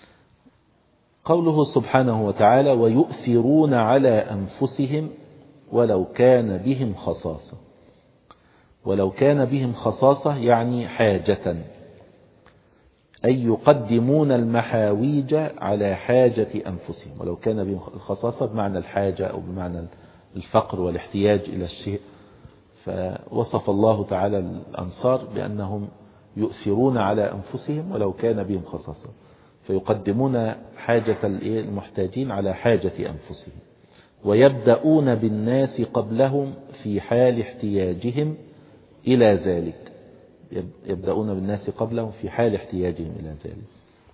قوله سبحانه وتعالى ويؤثرون على أنفسهم ولو كان بهم خصاصة. ولو كان بهم خصاصة يعني حاجة، أي يقدمون المحاويج على حاجة أنفسهم. ولو كان بهم خصاصة بمعنى الحاجة أو بمعنى الفقر والاحتياج إلى الشيء. فوصف الله تعالى الأنصار بأنهم يؤثرون على أنفسهم ولو كان بهم خصاصة، فيقدمون حاجة المحتاجين على حاجة أنفسهم، ويبدأون بالناس قبلهم في حال احتياجهم إلى ذلك. يبدأون بالناس قبلهم في حال احتياجهم إلى ذلك،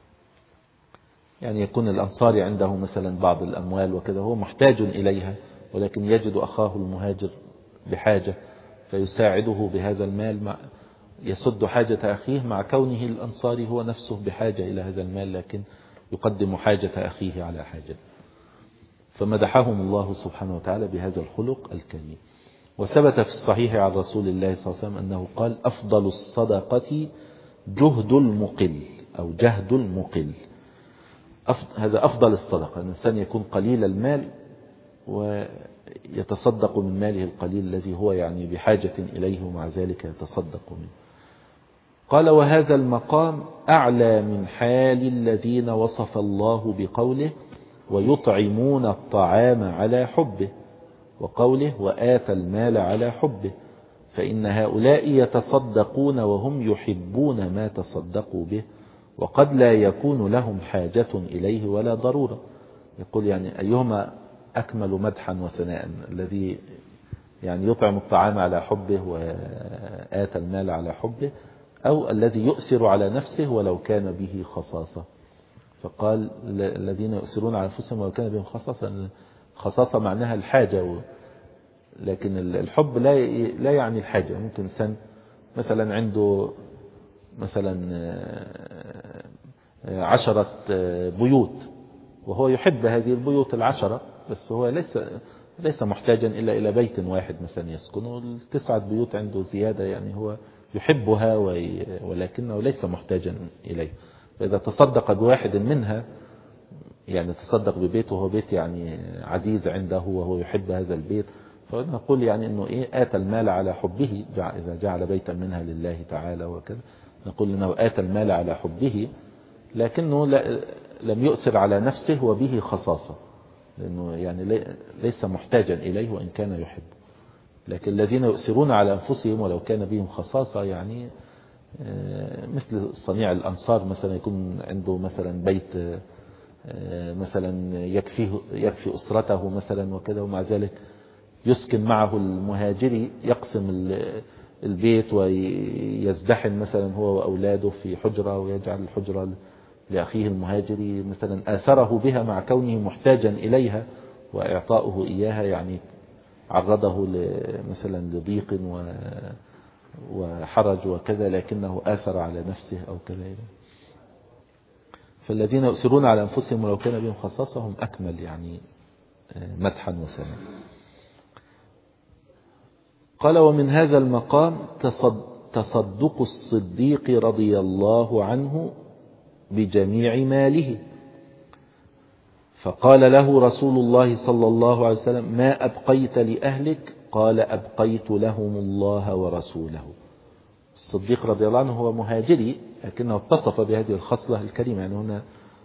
يعني يكون الأنصاري عنده مثلا بعض الأموال وكذا هو محتاج إليها، ولكن يجد أخاه المهاجر بحاجة فيساعده بهذا المال يسد حاجة أخيه، مع كونه الأنصاري هو نفسه بحاجة إلى هذا المال لكن يقدم حاجة أخيه على حاجة. فمدحهم الله سبحانه وتعالى بهذا الخلق الكريم. وثبت في الصحيح عن رسول الله صلى الله عليه وسلم أنه قال أفضل الصدقة جهد المقل أو جهد المقل. هذا أفضل الصدقة، الإنسان يكون قليل المال ويتصدق من ماله القليل الذي هو يعني بحاجة إليه ومع ذلك يتصدق منه. قال وهذا المقام أعلى من حال الذين وصف الله بقوله ويطعمون الطعام على حبه، وقوله وآتى المال على حبه، فإن هؤلاء يتصدقون وهم يحبون ما تصدقوا به، وقد لا يكون لهم حاجة إليه ولا ضرورة. يقول يعني أيهما أكمل مدحا وثناء، الذي يعني يطعم الطعام على حبه وآتى المال على حبه، أو الذي يؤثر على نفسه ولو كان به خصاصة. فقال الذين يؤثرون على أنفسهم ولو كان بهم خصاصة، خصاصة معناها الحاجة، لكن الحب لا لا يعني الحاجة. ممكن إنسان مثلا عنده مثلا عشرة بيوت وهو يحب هذه البيوت العشرة، بس هو ليس ليس محتاجا إلا إلى بيت واحد مثلا يسكنه، التسعة بيوت عنده زيادة يعني هو يحبها ولكنه ليس محتاجا إليه. فإذا تصدق بواحد منها يعني تصدق ببيت وهو بيت يعني عزيز عنده وهو يحب هذا البيت، فنقول يعني أنه إيه آتى المال على حبه إذا جعل بيتا منها لله تعالى وكذا، نقول أنه آتى المال على حبه لكنه لم يؤثر على نفسه وبه خصاصة، لأنه يعني ليس محتاجا إليه وإن كان يحب. لكن الذين يؤثرون على أنفسهم ولو كان بهم خصاصة يعني مثل صنيع الأنصار مثلا يكون عنده مثلا بيت مثلا يكفيه يكفي أسرته مثلا وكذا، ومع ذلك يسكن معه المهاجري، يقسم البيت ويزدحم مثلا هو وأولاده في حجرة ويجعل الحجرة لأخيه المهاجري مثلا، آثره بها مع كونه محتاجا إليها وإعطاؤه إياها، يعني عرضه مثلا لضيق وحرج وكذا، لكنه آثر على نفسه أو كذا. فالذين يؤثرون على أنفسهم ولو كان بهم خصاصة هم أكمل يعني مدحا وثناء. قال ومن هذا المقام تصدق الصديق رضي الله عنه بجميع ماله، فقال له رسول الله صلى الله عليه وسلم ما أبقيت لأهلك؟ قال أبقيت لهم الله ورسوله. الصديق رضي الله عنه هو مهاجري، لكنه اتصف بهذه الخصلة الكريمة. يعني هنا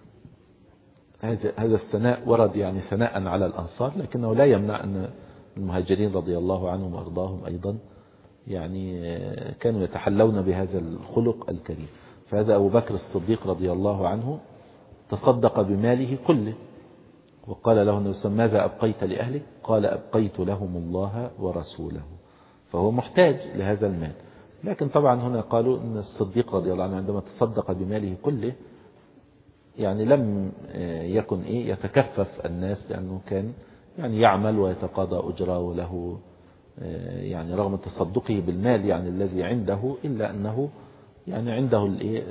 هذا الثناء ورد يعني ثناء على الأنصار، لكنه لا يمنع أن المهاجرين رضي الله عنهم وأرضاهم أيضا يعني كانوا يتحلون بهذا الخلق الكريم. فهذا أبو بكر الصديق رضي الله عنه تصدق بماله كله، وقال له النبي صلى الله عليه وسلم ماذا أبقيت لأهلك؟ قال أبقيت لهم الله ورسوله. فهو محتاج لهذا المال. لكن طبعا هنا قالوا أن الصديق رضي الله عنه عندما تصدق بماله كله يعني لم يكن إيه يتكفف الناس، لأنه كان يعني يعمل ويتقاضى أجرة وله يعني رغم تصدقه بالمال يعني الذي عنده، إلا أنه يعني عنده الإيه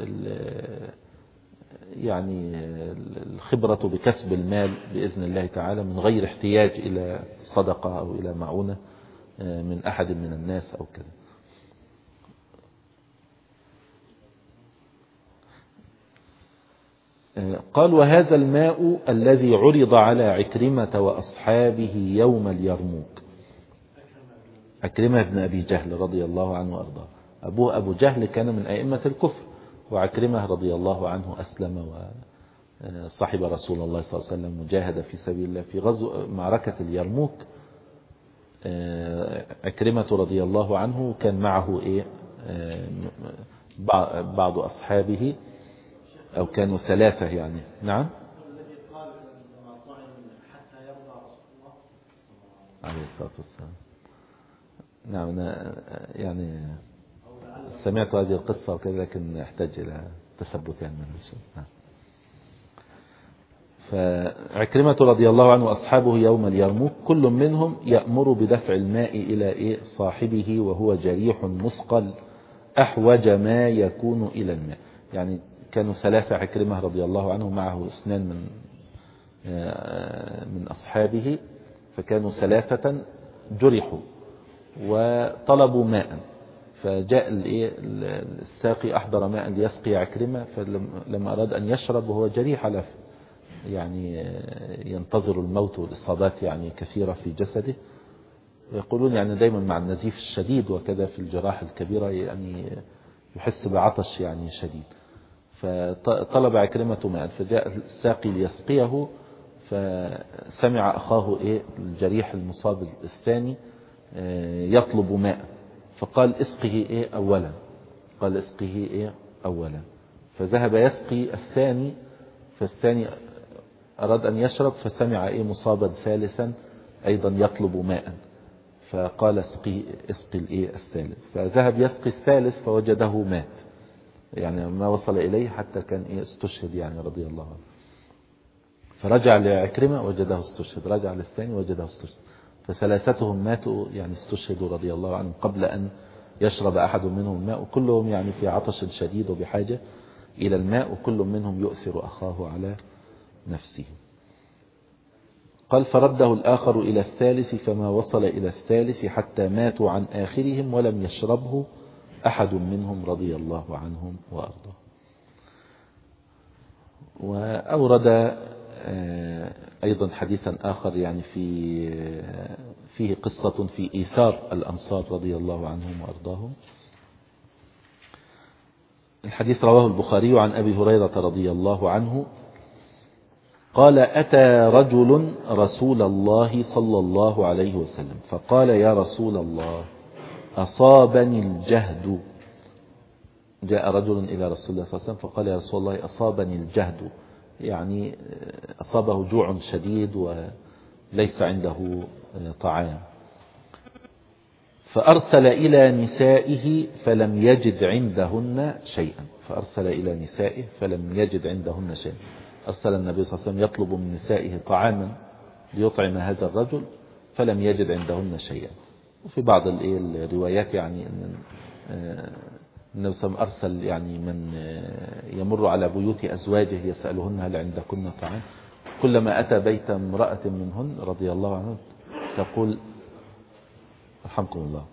يعني الخبرة بكسب المال بإذن الله تعالى من غير احتياج إلى صدقة أو إلى معونة من أحد من الناس أو كذا. قال وهذا الماء الذي عرض على عكرمة وأصحابه يوم اليرموك. عكرمة بن أبي جهل رضي الله عنه وأرضاه، أبوه أبو جهل كان من أئمة الكفر، وعكرمة رضي الله عنه أسلم وصحب رسول الله صلى الله عليه وسلم وجاهد في سبيل الله في غزو معركة اليرموك. عكرمة رضي الله عنه كان معه إيه بعض أصحابه أو كانوا ثلاثة يعني. نعم عليه الصلاة والسلام. نعم أنا يعني سمعت هذه القصة وكذا، لكن أحتاج إلى تثبت يعني من الرسول. نعم. فعكرمة رضي الله عنه وأصحابه يوم اليرموك كل منهم يأمر بدفع الماء إلى صاحبه وهو جريح مثقل أحوج ما يكون إلى الماء. يعني كانوا ثلاثة، عكرمة رضي الله عنه معه اثنان من من أصحابه، فكانوا ثلاثة جرحوا وطلبوا ماء، فجاء الساقي أحضر ماء ليسقي عكرمة، فلما أراد أن يشرب وهو جريح على يعني ينتظر الموت والإصابات يعني كثيرة في جسده، ويقولون يعني دايما مع النزيف الشديد وكذا في الجراح الكبيرة يعني يحس بعطش يعني شديد، فطلب عكرمة ماء، فجاء الساقي ليسقيه، فسمع أخاه إيه الجريح المصاب الثاني يطلب ماء، فقال اسقه إيه أولا، قال اسقه إيه أولا، فذهب يسقي الثاني، فالثاني أراد أن يشرب، فسمع إيه مصابا ثالثا أيضا يطلب ماء، فقال اسقي اسقي الإيه الثالث، فذهب يسقي الثالث فوجده مات، يعني ما وصل إليه حتى كان إيه استشهد يعني رضي الله عنه. فرجع لعكرمة وجده استشهد، رجع للثاني وجده استشهد، فثلاثتهم ماتوا يعني استشهدوا رضي الله عنهم قبل أن يشرب أحد منهم الماء، وكلهم يعني في عطش شديد وبحاجة إلى الماء، وكل منهم يؤثر أخاه على نفسه. قال فرده الآخر إلى الثالث فما وصل إلى الثالث حتى ماتوا عن آخرهم ولم يشربه أحد منهم رضي الله عنهم وأرضاه. وأورد أيضا حديثا آخر يعني في فيه قصة في إيثار الأنصار رضي الله عنهم وأرضاهم. الحديث رواه البخاري عن أبي هريرة رضي الله عنه قال أتى رجل رسول الله صلى الله عليه وسلم فقال يا رسول الله أصابني الجهد. جاء رجل إلى رسول الله صلى الله عليه وسلم فقال يا رسول الله أصابني الجهد، يعني أصابه جوع شديد وليس عنده طعام، فأرسل إلى نسائه فلم يجد عندهن شيئا فأرسل إلى نسائه فلم يجد عندهن شيئا أرسل النبي صلى الله عليه وسلم يطلب من نسائه طعاما ليطعم هذا الرجل فلم يجد عندهن شيئا. وفي بعض الروايات يعني أن النبي صلى الله عليه وسلم أرسل يعني من يمر على بيوت أزواجه يسألهن هل عندكن طعام. كلما أتى بيت امرأة منهن رضي الله عنه تقول رحمكم الله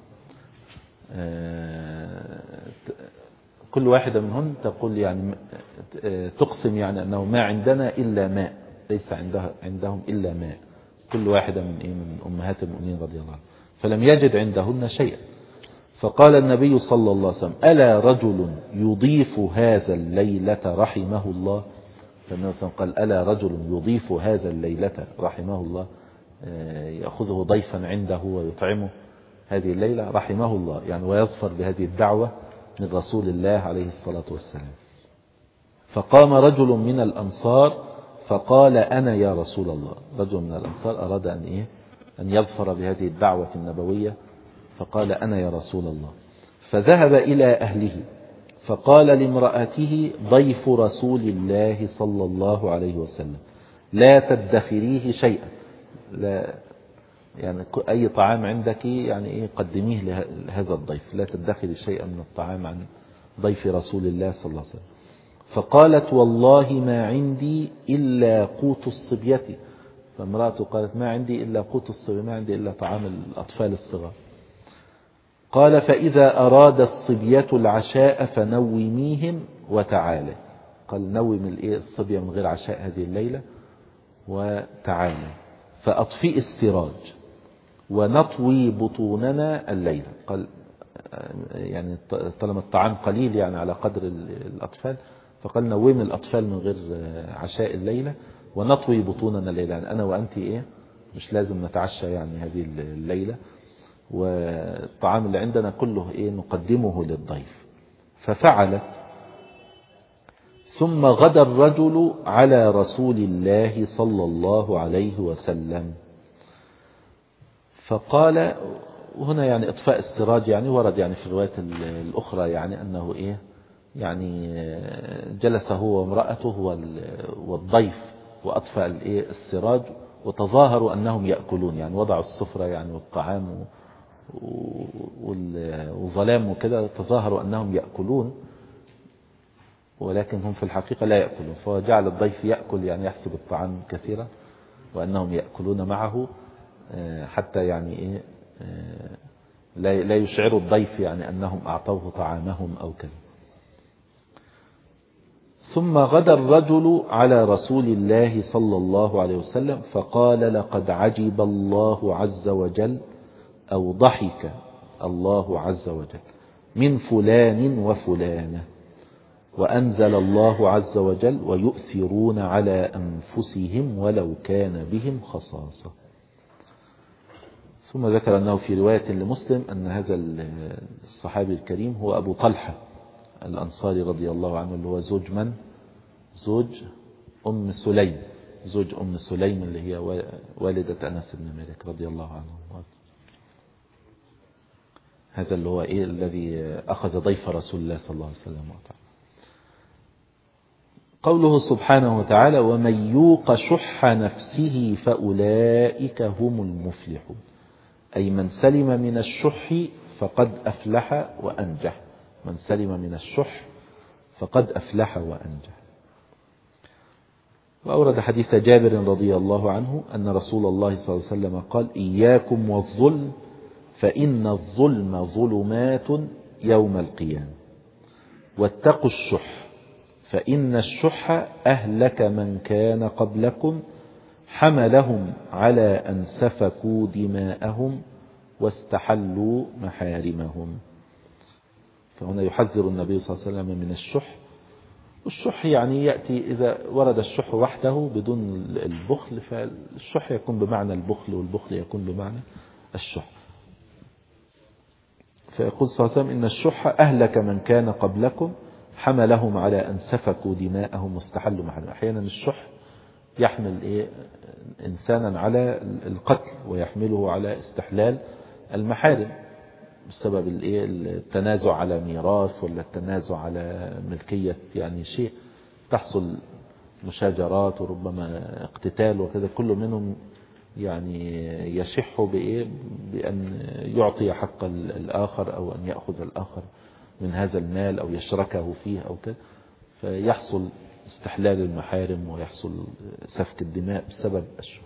كل واحدة منهن تقول يعني تقسم يعني أنه ما عندنا إلا ماء ليس عندها عندهم إلا ماء كل واحدة من إيه من أمهات المؤمنين رضي الله عنها فلم يجد عندهن شيئا. فقال النبي صلى الله عليه وسلم ألا رجل يضيف هذا الليلة رحمه الله. فالنبي صلى الله عليه وسلم قال ألا رجل يضيف هذا الليلة رحمه الله يأخذه ضيفا عنده ويطعمه هذه الليلة رحمه الله يعني ويظفر بهذه الدعوة من رسول الله عليه الصلاة والسلام. فقام رجل من الأنصار فقال أنا يا رسول الله. رجل من الأنصار أراد أن إيه أن يظفر بهذه الدعوة النبوية فقال أنا يا رسول الله. فذهب إلى أهله فقال لامرأته ضيف رسول الله صلى الله عليه وسلم لا تدخريه شيئا لا يعني أي طعام عندك يعني إيه قدميه لهذا الضيف لا تدخري شيئا من الطعام عن ضيف رسول الله صلى الله عليه وسلم. فقالت والله ما عندي إلا قوت الصبية. فامرأته قالت ما عندي إلا قوت الصبية ما عندي إلا طعام الأطفال الصغار. قال فإذا أراد الصبية العشاء فنوميهم وتعالى. قال نوم الصبية من غير عشاء هذه الليلة وتعالى فأطفئ السراج ونطوي بطوننا الليلة. قال يعني طالما الطعام قليل يعني على قدر الأطفال فقال نوم الأطفال من غير عشاء الليلة ونطوي بطوننا الليلة يعني أنا وأنت إيه مش لازم نتعشى يعني هذه الليلة والطعام اللي عندنا كله إيه نقدمه للضيف. ففعلت. ثم غدا الرجل على رسول الله صلى الله عليه وسلم فقال وهنا يعني اطفاء السراج يعني ورد يعني في الروايات الأخرى يعني أنه إيه يعني جلس هو وامرأته والضيف وأطفأ السراج وتظاهروا أنهم يأكلون يعني وضعوا السفرة يعني والطعام والظلام وكذا تظاهروا أنهم يأكلون ولكن هم في الحقيقة لا يأكلون. فجعل الضيف يأكل يعني يحسب الطعام كثيرا وأنهم يأكلون معه حتى يعني إيه لا يشعروا الضيف يعني أنهم أعطوه طعامهم أو كذا. ثم غدا الرجل على رسول الله صلى الله عليه وسلم فقال لقد عجب الله عز وجل أو ضحك الله عز وجل من فلان وفلانة وأنزل الله عز وجل ويؤثرون على أنفسهم ولو كان بهم خصاصة. ثم ذكر أنه في رواية لمسلم أن هذا الصحابي الكريم هو أبو طلحة الأنصاري رضي الله عنه اللي هو زوج من؟ زوج أم سليم زوج أم سليم اللي هي والدة أنس بن مالك رضي الله عنه. هذا اللي هو إيه الذي أخذ ضيف رسول الله صلى الله عليه وسلم. قوله سبحانه وتعالى ومن يوق شح نفسه فأولئك هم المفلحون أي من سلم من الشح فقد أفلح وأنجح. من سلم من الشح فقد أفلح وأنجح. وأورد حديث جابر رضي الله عنه أن رسول الله صلى الله عليه وسلم قال إياكم والظلم فإن الظلم ظلمات يوم القيامة واتقوا الشح فإن الشح أهلك من كان قبلكم حملهم على أن سفكوا دماءهم واستحلوا محارمهم. فهنا يحذر النبي صلى الله عليه وسلم من الشح. والشح يعني يأتي إذا ورد الشح وحده بدون البخل فالشح يكون بمعنى البخل والبخل يكون بمعنى الشح. فيقول صلى الله عليه وسلم إن الشح أهلك من كان قبلكم حملهم على أن سفكوا دماءهم واستحلوا محارمهم. أحيانا الشح يحمل إيه إنسانا على القتل ويحمله على استحلال المحارم. بسبب الايه التنازع على ميراث ولا التنازع على ملكية يعني شيء، تحصل مشاجرات وربما اقتتال وكذا، كل منهم يعني يشح بإيه بأن يعطي حق الآخر أو أن يأخذ الآخر من هذا المال أو يشركه فيه أو كذا، فيحصل استحلال المحارم ويحصل سفك الدماء بسبب الشح.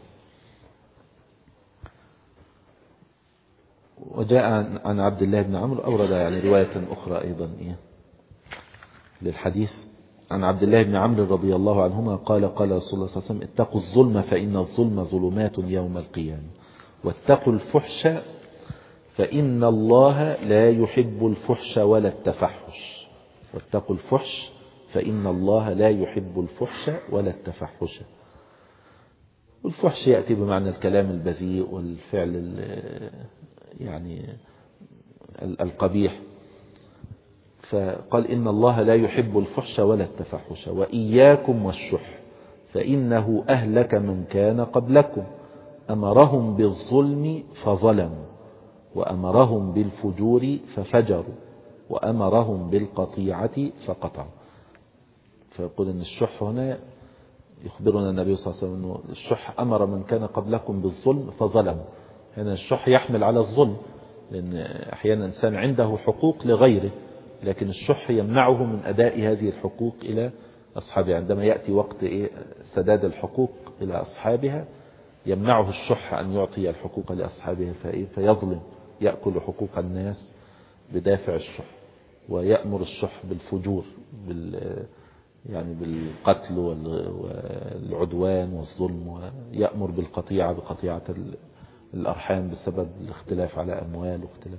وجاء عن عبد الله بن عمرو، أورد يعني رواية أخرى أيضا إيه للحديث، عن عبد الله بن عمرو رضي الله عنهما قال قال رسول الله صلى الله عليه وسلم: اتقوا الظلم فإن الظلم ظلمات يوم القيامة، واتقوا الفحش فإن الله لا يحب الفحش ولا التفحش. واتقوا الفحش فإن الله لا يحب الفحش ولا التفحش. والفحش يأتي بمعنى الكلام البذيء والفعل يعني القبيح. فقال: إن الله لا يحب الفحش ولا التفحش، وإياكم والشح فإنه أهلك من كان قبلكم، أمرهم بالظلم فظلموا، وأمرهم بالفجور ففجروا، وأمرهم بالقطيعة فقطعوا. فيقول أن الشح هنا يخبرنا النبي صلى الله عليه وسلم أن الشح أمر من كان قبلكم بالظلم فظلموا. هنا الشح يحمل على الظلم، لأن أحيانا إنسان عنده حقوق لغيره، لكن الشح يمنعه من أداء هذه الحقوق إلى أصحابها. عندما يأتي وقت إيه سداد الحقوق إلى أصحابها، يمنعه الشح أن يعطي الحقوق لأصحابها، فيظلم، يأكل حقوق الناس بدافع الشح. ويأمر الشح بالفجور، بال يعني بالقتل والعدوان والظلم، ويأمر بالقطيعة بقطيعة الأرحام بسبب الاختلاف على أموال واختلاف.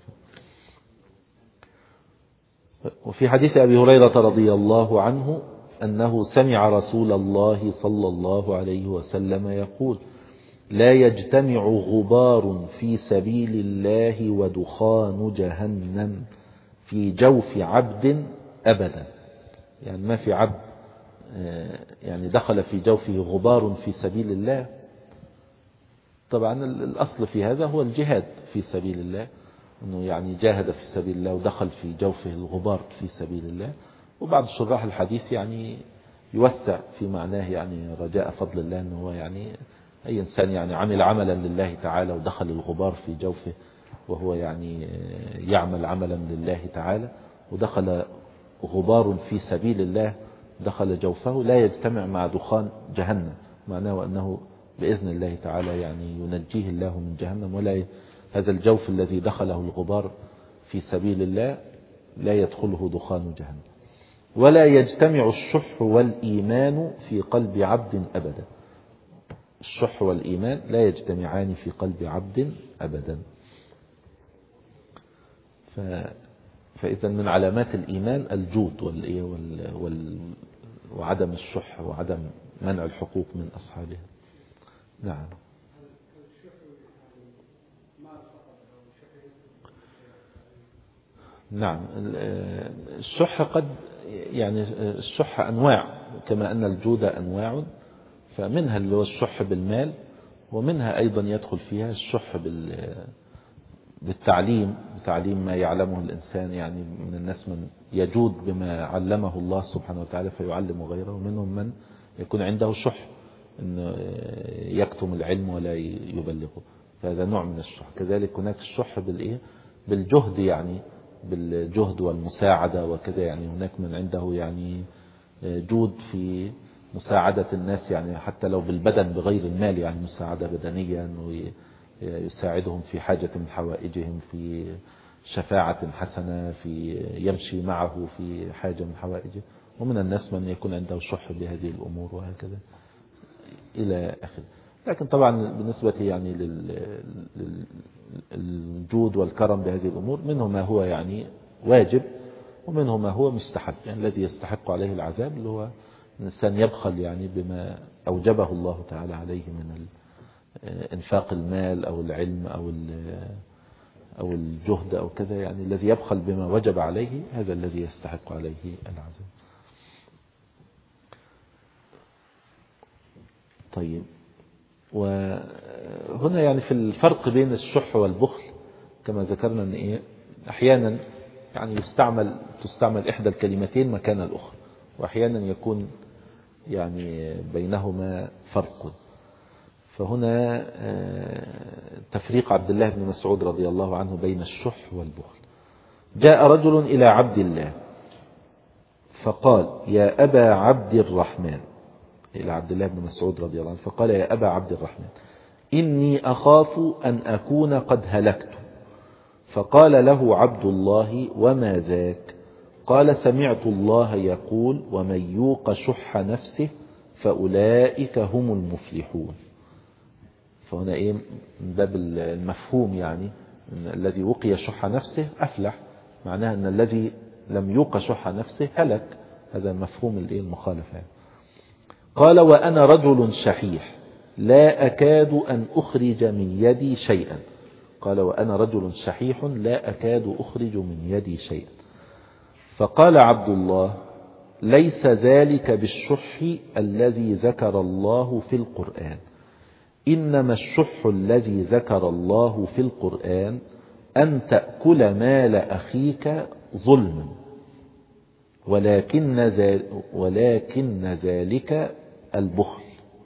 وفي حديث أبي هريرة رضي الله عنه أنه سمع رسول الله صلى الله عليه وسلم يقول: لا يجتمع غبار في سبيل الله ودخان جهنم في جوف عبد أبدا. يعني ما في عبد يعني دخل في جوفه غبار في سبيل الله. طبعا الأصل في هذا هو الجهاد في سبيل الله، أنه يعني جاهد في سبيل الله ودخل في جوفه الغبار في سبيل الله. وبعض شراح الحديث يعني يوسع في معناه، يعني رجاء فضل الله، أنه هو يعني أي إنسان يعني عمل عملا لله تعالى ودخل الغبار في جوفه، وهو يعني يعمل عملا لله تعالى ودخل غبار في سبيل الله دخل جوفه، لا يجتمع مع دخان جهنم، معناه أنه بإذن الله تعالى يعني ينجيه الله من جهنم، ولا هذا الجوف الذي دخله الغبار في سبيل الله لا يدخله دخان جهنم. ولا يجتمع الشح والإيمان في قلب عبد أبدا. الشح والإيمان لا يجتمعان في قلب عبد أبدا. ف... فإذا من علامات الإيمان الجود وال... وال... وعدم الشح وعدم منع الحقوق من أصحابها. نعم. نعم. الشح قد يعني الشح أنواع، كما أن الجود أنواع، فمنها اللي هو الشح بالمال، ومنها أيضا يدخل فيها الشح بالتعليم، بتعليم ما يعلمه الإنسان. يعني من الناس من يجود بما علمه الله سبحانه وتعالى فيعلم غيره، ومنهم من يكون عنده شح أن يكتم العلم ولا يبلغه، فهذا نوع من الشح. كذلك هناك الشح بالإيه بالجهد، يعني بالجهد والمساعدة وكذا. يعني هناك من عنده يعني جود في مساعدة الناس، يعني حتى لو بالبدن بغير المال، يعني مساعدة بدنية، أنه يساعدهم في حاجة من حوائجهم، في شفاعة حسنة، في يمشي معه في حاجة من حوائجه. ومن الناس من يكون عنده شح بهذه الأمور وهكذا إلى آخره. لكن طبعا بالنسبة يعني للجود والكرم بهذه الأمور، منه ما هو يعني واجب، ومنه ما هو مستحب. يعني الذي يستحق عليه العذاب اللي هو الإنسان يبخل يعني بما أوجبه الله تعالى عليه من انفاق المال أو العلم أو أو الجهد أو كذا. يعني الذي يبخل بما وجب عليه هذا الذي يستحق عليه العذاب. طيب، وهنا يعني في الفرق بين الشح والبخل كما ذكرنا ان ايه أحيانا يعني يستعمل تستعمل إحدى الكلمتين مكان الأخرى، وأحيانا يكون يعني بينهما فرق. فهنا تفريق عبد الله بن مسعود رضي الله عنه بين الشح والبخل. جاء رجل إلى عبد الله فقال يا أبا عبد الرحمن، إلى عبد الله بن مسعود رضي الله عنه فقال يا أبا عبد الرحمن إني أخاف أن أكون قد هلكت. فقال له عبد الله وما ذاك؟ قال سمعت الله يقول ومن يوق شح نفسه فأولئك هم المفلحون. فهنا إيه من باب المفهوم، يعني الذي وقي شح نفسه أفلح، معناها أن الذي لم يوق شح نفسه هلك. هذا مفهوم المخالفة. قال وأنا رجل شحيح لا أكاد أن أخرج من يدي شيئا. قال وأنا رجل شحيح لا أكاد أخرج من يدي شيئا. فقال عبد الله ليس ذلك بالشح الذي ذكر الله في القرآن، إنما الشح الذي ذكر الله في القرآن أن تأكل مال أخيك ظلما، ولكن ولكن ذلك البخل،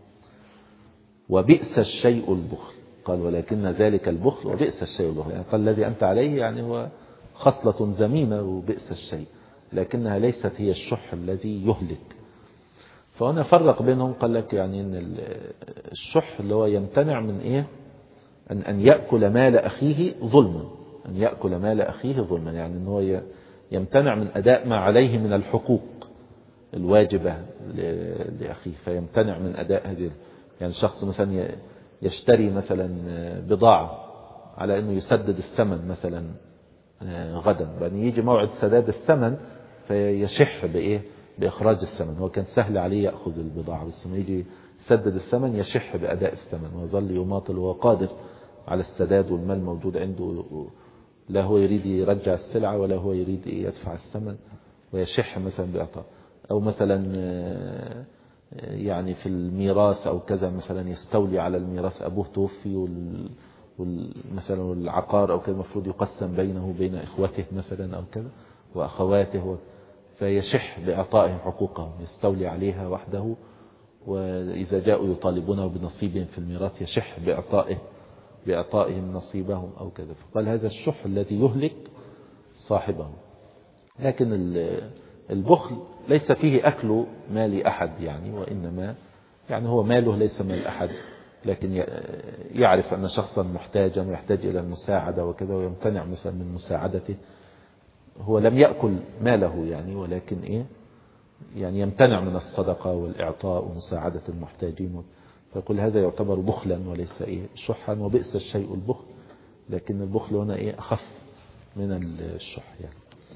وبئس الشيء البخل. قال ولكن ذلك البخل وبئس الشيء البخل، يعني قال الذي أنت عليه يعني هو خصلة ذميمة وبئس الشيء، لكنها ليست هي الشح الذي يهلك. فهنا فرق بينهم، قال لك يعني ان الشح اللي هو يمتنع من ايه ان ان يأكل مال اخيه ظلما، ان يأكل مال اخيه ظلما، يعني ان هو يمتنع من اداء ما عليه من الحقوق الواجبة لاخيه، فيمتنع من اداء هذه. يعني الشخص مثلا يشتري مثلا بضاعة على انه يسدد الثمن مثلا غدا، بعدين يجي موعد سداد الثمن فيشح بايه بإخراج الثمن. هو كان سهل عليه يأخذ البضاعة، بس لما يجي يسدد الثمن يشح بأداء الثمن ويظل يماطل وهو قادر على السداد والمال موجود عنده، لا هو يريد يرجع السلعة ولا هو يريد يدفع الثمن، ويشح مثلا بإعطاء. أو مثلا يعني في الميراث أو كذا، مثلا يستولي على الميراث، أبوه توفي مثلا العقار أو كذا المفروض يقسم بينه وبين إخوته مثلا أو كذا وأخواته، فيشح بإعطائهم حقوقهم، يستولي عليها وحده، وإذا جاءوا يطالبونه بنصيبهم في الميراث يشح بإعطائه بإعطائهم نصيبهم أو كذا. فقال هذا الشح الذي يهلك صاحبه. لكن البخل ليس فيه أكل مال أحد يعني، وإنما يعني هو ماله ليس مال أحد، لكن يعرف أن شخصا محتاجا ويحتاج إلى المساعدة وكذا، ويمتنع مثلا من مساعدته. هو لم يأكل ماله يعني، ولكن إيه يعني يمتنع من الصدقة والإعطاء ومساعدة المحتاجين. فيقول هذا يعتبر بخلا وليس إيه شحا، وبئس الشيء البخل، لكن البخل هنا إيه أخف من الشح يعني.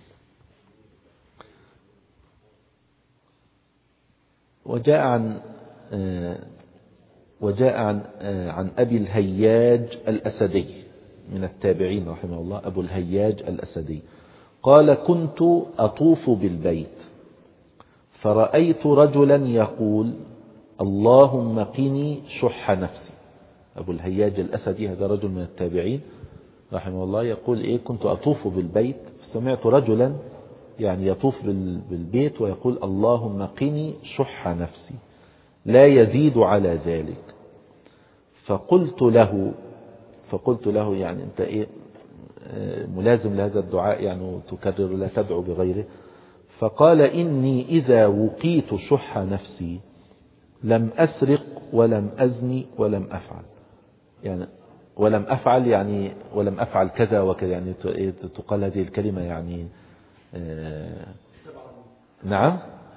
وجاء عن وجاء عن عن أبي الهياج الأسدي من التابعين رحمه الله، أبو الهياج الأسدي قال كنت أطوف بالبيت فرأيت رجلا يقول اللهم قني شح نفسي. أبو الهياج الأسدي هذا رجل من التابعين رحمه الله، يقول إيه كنت أطوف بالبيت سمعت رجلا يعني يطوف بالبيت ويقول اللهم قني شح نفسي لا يزيد على ذلك. فقلت له فقلت له يعني أنت إيه ملازم لهذا الدعاء يعني تكرر لا تدعو بغيره. فقال إني إذا وقيت شح نفسي لم أسرق ولم أزني ولم أفعل، يعني ولم أفعل يعني ولم أفعل كذا وكذا، يعني تقال هذه الكلمة يعني آه نعم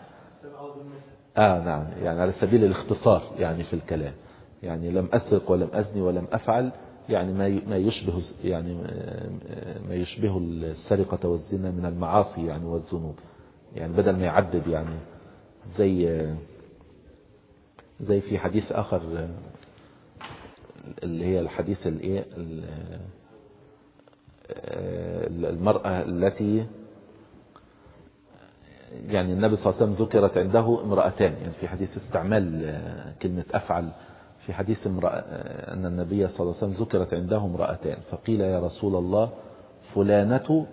آه نعم يعني على سبيل الاختصار يعني في الكلام، يعني لم أسرق ولم أزني ولم أفعل يعني ما يشبه يعني ما يشبه السرقة والزنا من المعاصي يعني والذنوب، يعني بدل ما يعدد يعني زي زي في حديث آخر اللي هي الحديث الايه المرأة التي يعني النبي صلى الله عليه وسلم ذكرت عنده امرأتان، يعني في حديث استعمال كلمة أفعل في حديث امرأة أن النبي صلى الله عليه وسلم ذكرت عنده امرأتان، فقيل يا رسول الله وفلانة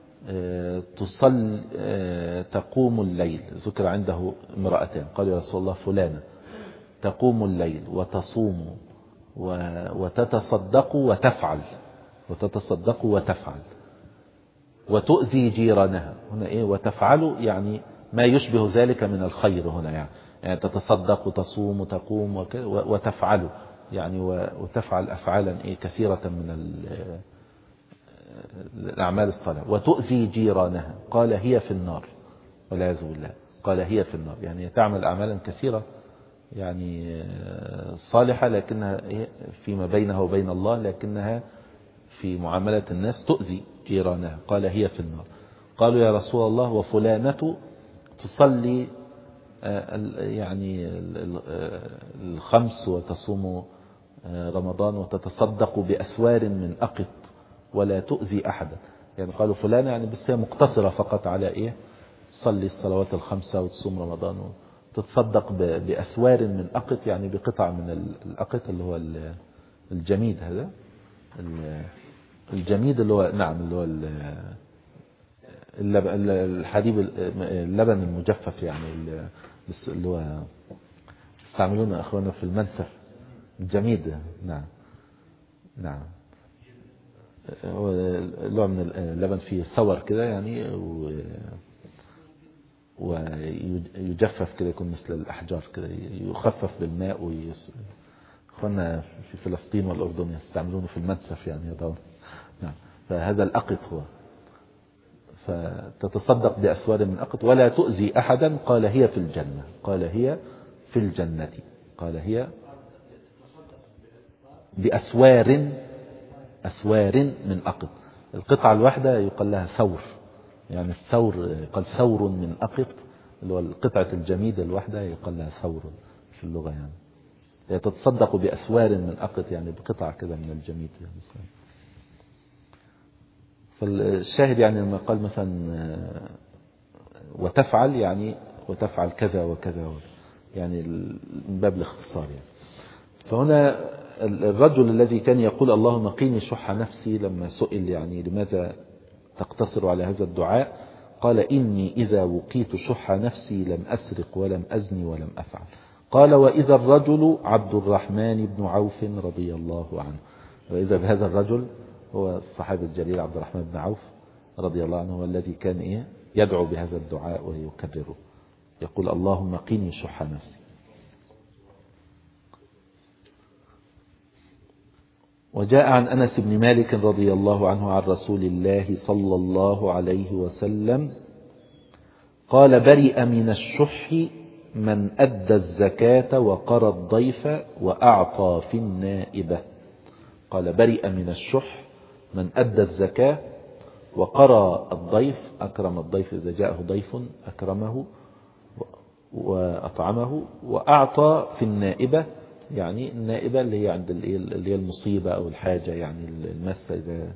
تصل تقوم الليل. ذكر عنده امرأتان، قال يا رسول الله فلانة تقوم الليل وتصوم وتتصدق وتفعل وتتصدق وتفعل وتؤذي جيرانها. هنا ايه وتفعل؟ يعني ما يشبه ذلك من الخير هنا، يعني, يعني تتصدق وتصوم وتقوم وتفعل، يعني وتفعل أفعالا ايه كثيرة من الأعمال الصالحة. وتؤذي جيرانها، قال هي في النار والعياذ بالله. قال هي في النار، يعني تعمل أعمالا كثيرة يعني صالحة لكنها فيما بينها وبين الله، لكنها في معاملة الناس تؤذي جيرانها. قال هي في النار. قالوا يا رسول الله وفلانة تصلي يعني الخمس وتصوم رمضان وتتصدق بأسوار من أقط ولا تؤذي أحدا. يعني قالوا فلانة يعني بس هي مقتصرة فقط على إيه تصلي الصلوات الخمسة وتصوم رمضان وتتصدق بأسوار من أقط، يعني بقطع من الأقط اللي هو الجميد. هذا الجميد اللي هو نعم اللي هو الحليب اللبن المجفف، يعني اللي هو يستعملونه أخوانا في المنسف الجميد. نعم نعم هو نوع من اللبن فيه صور كده يعني ويجفف كده يكون مثل الأحجار كده، يخفف بالماء ويس... أخوانا في فلسطين والأردن يستعملونه في المنسف يعني يضعون. نعم فهذا الأقط هو. فتتصدق بأسوار من أقط ولا تؤذي أحدا. قال هي في الجنة. قال هي في الجنة. قال هي بأسوار أسوار من أقط. القطعة الواحدة يقال لها ثور، يعني الثور قال ثور من أقط، اللي هو القطعة الجميدة الواحدة يقال لها ثور في اللغة. يعني هي تتصدق بأسوار من أقط، يعني بقطعة كذا من الجميد. يعني فالشاهد يعني لما قال مثلا وتفعل، يعني وتفعل كذا وكذا، يعني من باب الاختصار. يعني فهنا الرجل الذي كان يقول اللهم قيني شح نفسي لما سئل يعني لماذا تقتصر على هذا الدعاء، قال إني إذا وقيت شح نفسي لم أسرق ولم أزني ولم أفعل. قال وإذا الرجل عبد الرحمن بن عوف رضي الله عنه. وإذا بهذا الرجل هو الصحابي الجليل عبد الرحمن بن عوف رضي الله عنه، هو الذي كان إيه يدعو بهذا الدعاء ويكرره، يقول اللهم قيني شح نفسي. وجاء عن أنس بن مالك رضي الله عنه عن رسول الله صلى الله عليه وسلم قال برئ من الشح من أدى الزكاة وقرى الضيف وأعطى في النائبة. قال برئ من الشح من أدى الزكاة وقرى الضيف، أكرم الضيف إذا جاءه ضيف أكرمه وأطعمه، وأعطى في النائبة، يعني النائبة اللي هي عند اللي هي المصيبة أو الحاجة، يعني المسة إذا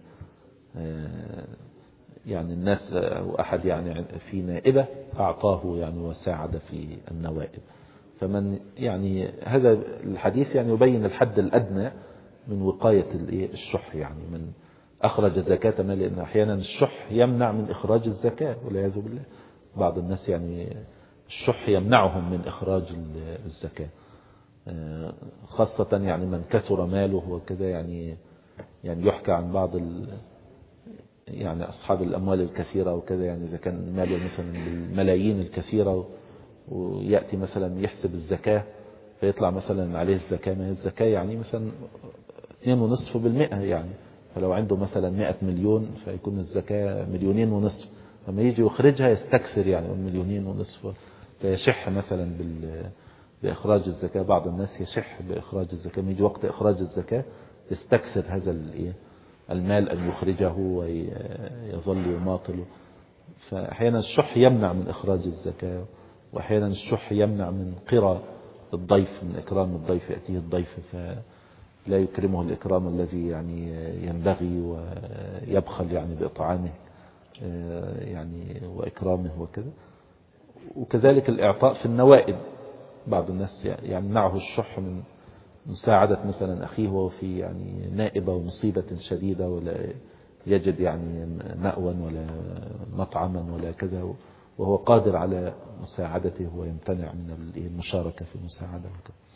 يعني الناس أو أحد يعني في نائبة أعطاه يعني وساعد في النوائب. فمن يعني هذا الحديث يعني يبين الحد الأدنى من وقاية الشح، يعني من أخرج زكاة مال، لأن أحيانا الشح يمنع من إخراج الزكاة والعياذ بالله. بعض الناس يعني الشح يمنعهم من إخراج الزكاة، خاصة يعني من كثر ماله وكذا. يعني يعني يحكى عن بعض ال يعني أصحاب الأموال الكثيرة وكذا، يعني إذا كان ماله مثلا بالملايين الكثيرة ويأتي مثلا يحسب الزكاة فيطلع مثلا عليه الزكاة، ما هي الزكاة يعني مثلا اثنين ونصف بالمئة، يعني فلو عنده مثلا مئة مليون فيكون الزكاة مليونين ونصف، لما يجي يخرجها يستكثر يعني مليونين ونصف، فيشح مثلا بال بإخراج الزكاة. بعض الناس يشح بإخراج الزكاة، من يجي وقت إخراج الزكاة يستكثر هذا المال أن يخرجه ويظل يماطل. فأحيانا الشح يمنع من إخراج الزكاة، وأحيانا الشح يمنع من قرى الضيف، من إكرام الضيف. يأتيه الضيف فلا يكرمه الإكرام الذي يعني ينبغي، ويبخل يعني بإطعامه يعني وإكرامه وكذا. وكذلك الإعطاء في النوائب، بعض الناس يمنعه الشح من مساعدة مثلا أخيه وهو في يعني نائبة ومصيبة شديدة، ولا يجد يعني مأوى ولا مطعما ولا كذا، وهو قادر على مساعدته ويمتنع من المشاركة في المساعدة.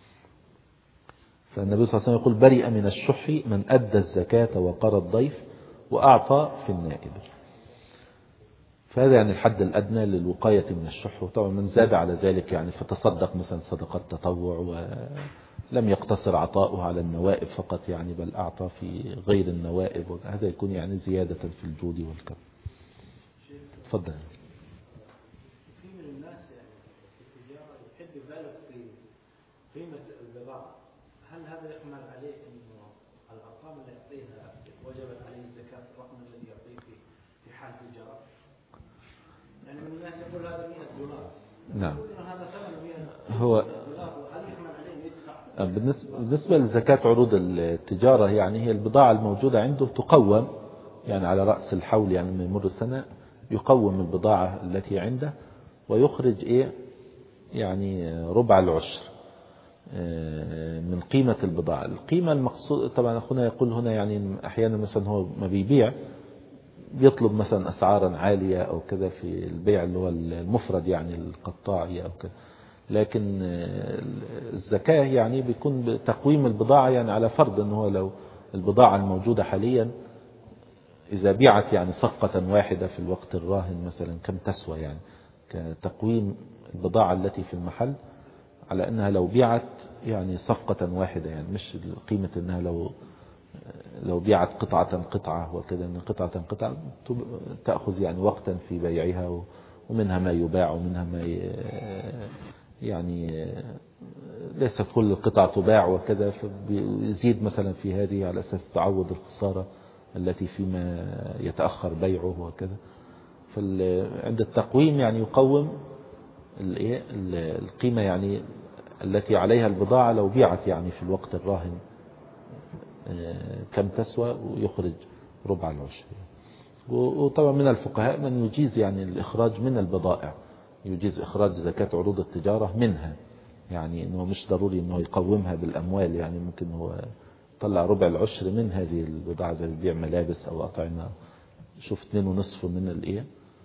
فالنبي صلى الله عليه وسلم يقول برئ من الشح من أدى الزكاة وقرى الضيف وأعطى في النائب. فهذا يعني الحد الأدنى للوقاية من الشح. وطبعا من زاد على ذلك يعني فتصدق مثلا صدقات تطوع، ولم يقتصر عطاؤه على النوائب فقط يعني، بل أعطى في غير النوائب، هذا يكون يعني زيادة في الجود والكرم. تفضل. في من الناس يعني في التجارة يحب يبالغ في قيمة البضاعة، هل هذا يحمل عليه أنه الأرقام اللي يعطيها وجبت عليه الزكاة في الرقم الذي يعطيه في في حال التجارة؟ يعني من الناس يقول هذا مئة دولار، نعم. يقول هذا ثمنه مئة هو دولار، هل يحمل عليه أن يدفع؟ بالنسبة لزكاة عروض التجارة يعني هي البضاعة الموجودة عنده تقوم يعني على رأس الحول، يعني من يمر السنة يقوم البضاعة التي عنده ويخرج إيه يعني ربع العشر من قيمة البضاعة. القيمة المقصود طبعا أخونا يقول هنا يعني أحيانا مثلا هو ما بيبيع يطلب مثلا أسعارا عالية أو كذا في البيع اللي هو المفرد يعني القطاعي أو كذا، لكن الزكاة يعني بيكون تقويم البضاعة يعني على فرض أنه لو البضاعة الموجودة حاليا إذا بيعت يعني صفقة واحدة في الوقت الراهن مثلا كم تسوى، يعني كتقويم البضاعة التي في المحل على أنها لو بيعت يعني صفقة واحدة، يعني مش قيمة أنها لو لو بيعت قطعة قطعة وكذا، أن قطعة قطعة تأخذ يعني وقتا في بيعها، ومنها ما يباع ومنها ما يعني ليس كل القطع تباع وكذا، فيزيد مثلا في هذه على أساس تعوض الخسارة التي فيما يتأخر بيعه وكذا. فعند التقويم يعني يقوم القيمة يعني التي عليها البضاعة لو بيعت يعني في الوقت الراهن كم تسوى، ويخرج ربع العشر. وطبعا من الفقهاء من يجيز يعني الإخراج من البضائع، يجيز إخراج زكاة عروض التجارة منها، يعني إنه مش ضروري إنه يقومها بالأموال، يعني ممكن هو طلع ربع العشر من هذه البضاعة زي بيع ملابس أو أطعمة، شوف اثنين ونصف من الإيه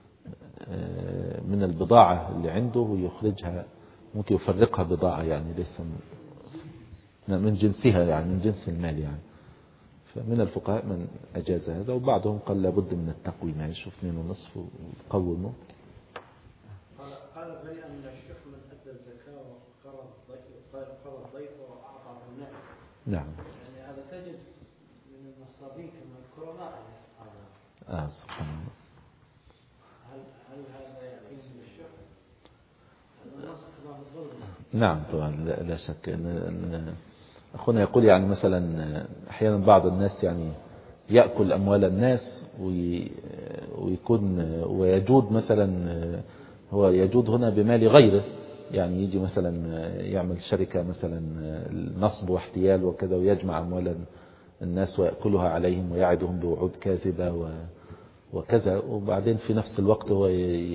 من البضاعة اللي عنده ويخرجها، ممكن يفرقها بضاعة يعني ليس من جنسها يعني من جنس المال يعني. فمن الفقهاء من أجاز هذا، وبعضهم قال لابد من التقويم، يعني يشوف اثنين ونصف ويقومه. قال بريئا من الشح من أدى الزكاة وقرى الضيف وأعطى في النائب. نعم. يعني هذا تجد من النصابين كما الكرماء سبحان آه سبحان الله. هل هل هذا يعني من الشح؟ هذا النص كما الظلم. نعم طبعا لا, لا شك أن أخونا يقول يعني مثلا أحيانا بعض الناس يعني يأكل أموال الناس ويكون ويجود مثلا، هو يجود هنا بمال غيره، يعني يجي مثلا يعمل شركة مثلا نصب واحتيال وكذا ويجمع أموال الناس ويأكلها عليهم ويعدهم بوعود كاذبة وكذا، وبعدين في نفس الوقت هو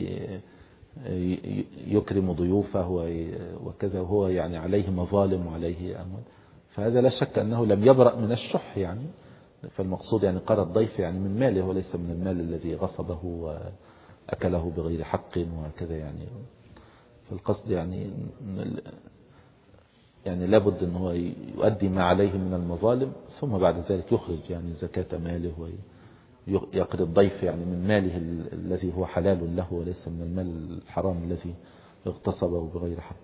يكرم ضيوفه وكذا، وهو يعني عليه مظالم وعليه أموال. فهذا لا شك أنه لم يبرأ من الشح يعني، فالمقصود يعني قرى الضيف يعني من ماله وليس من المال الذي غصبه وأكله بغير حق وكذا يعني. فالقصد يعني يعني لابد أنه يؤدي ما عليه من المظالم، ثم بعد ذلك يخرج يعني زكاة ماله ويقري الضيف يعني من ماله الذي هو حلال له وليس من المال الحرام الذي اغتصبه بغير حق.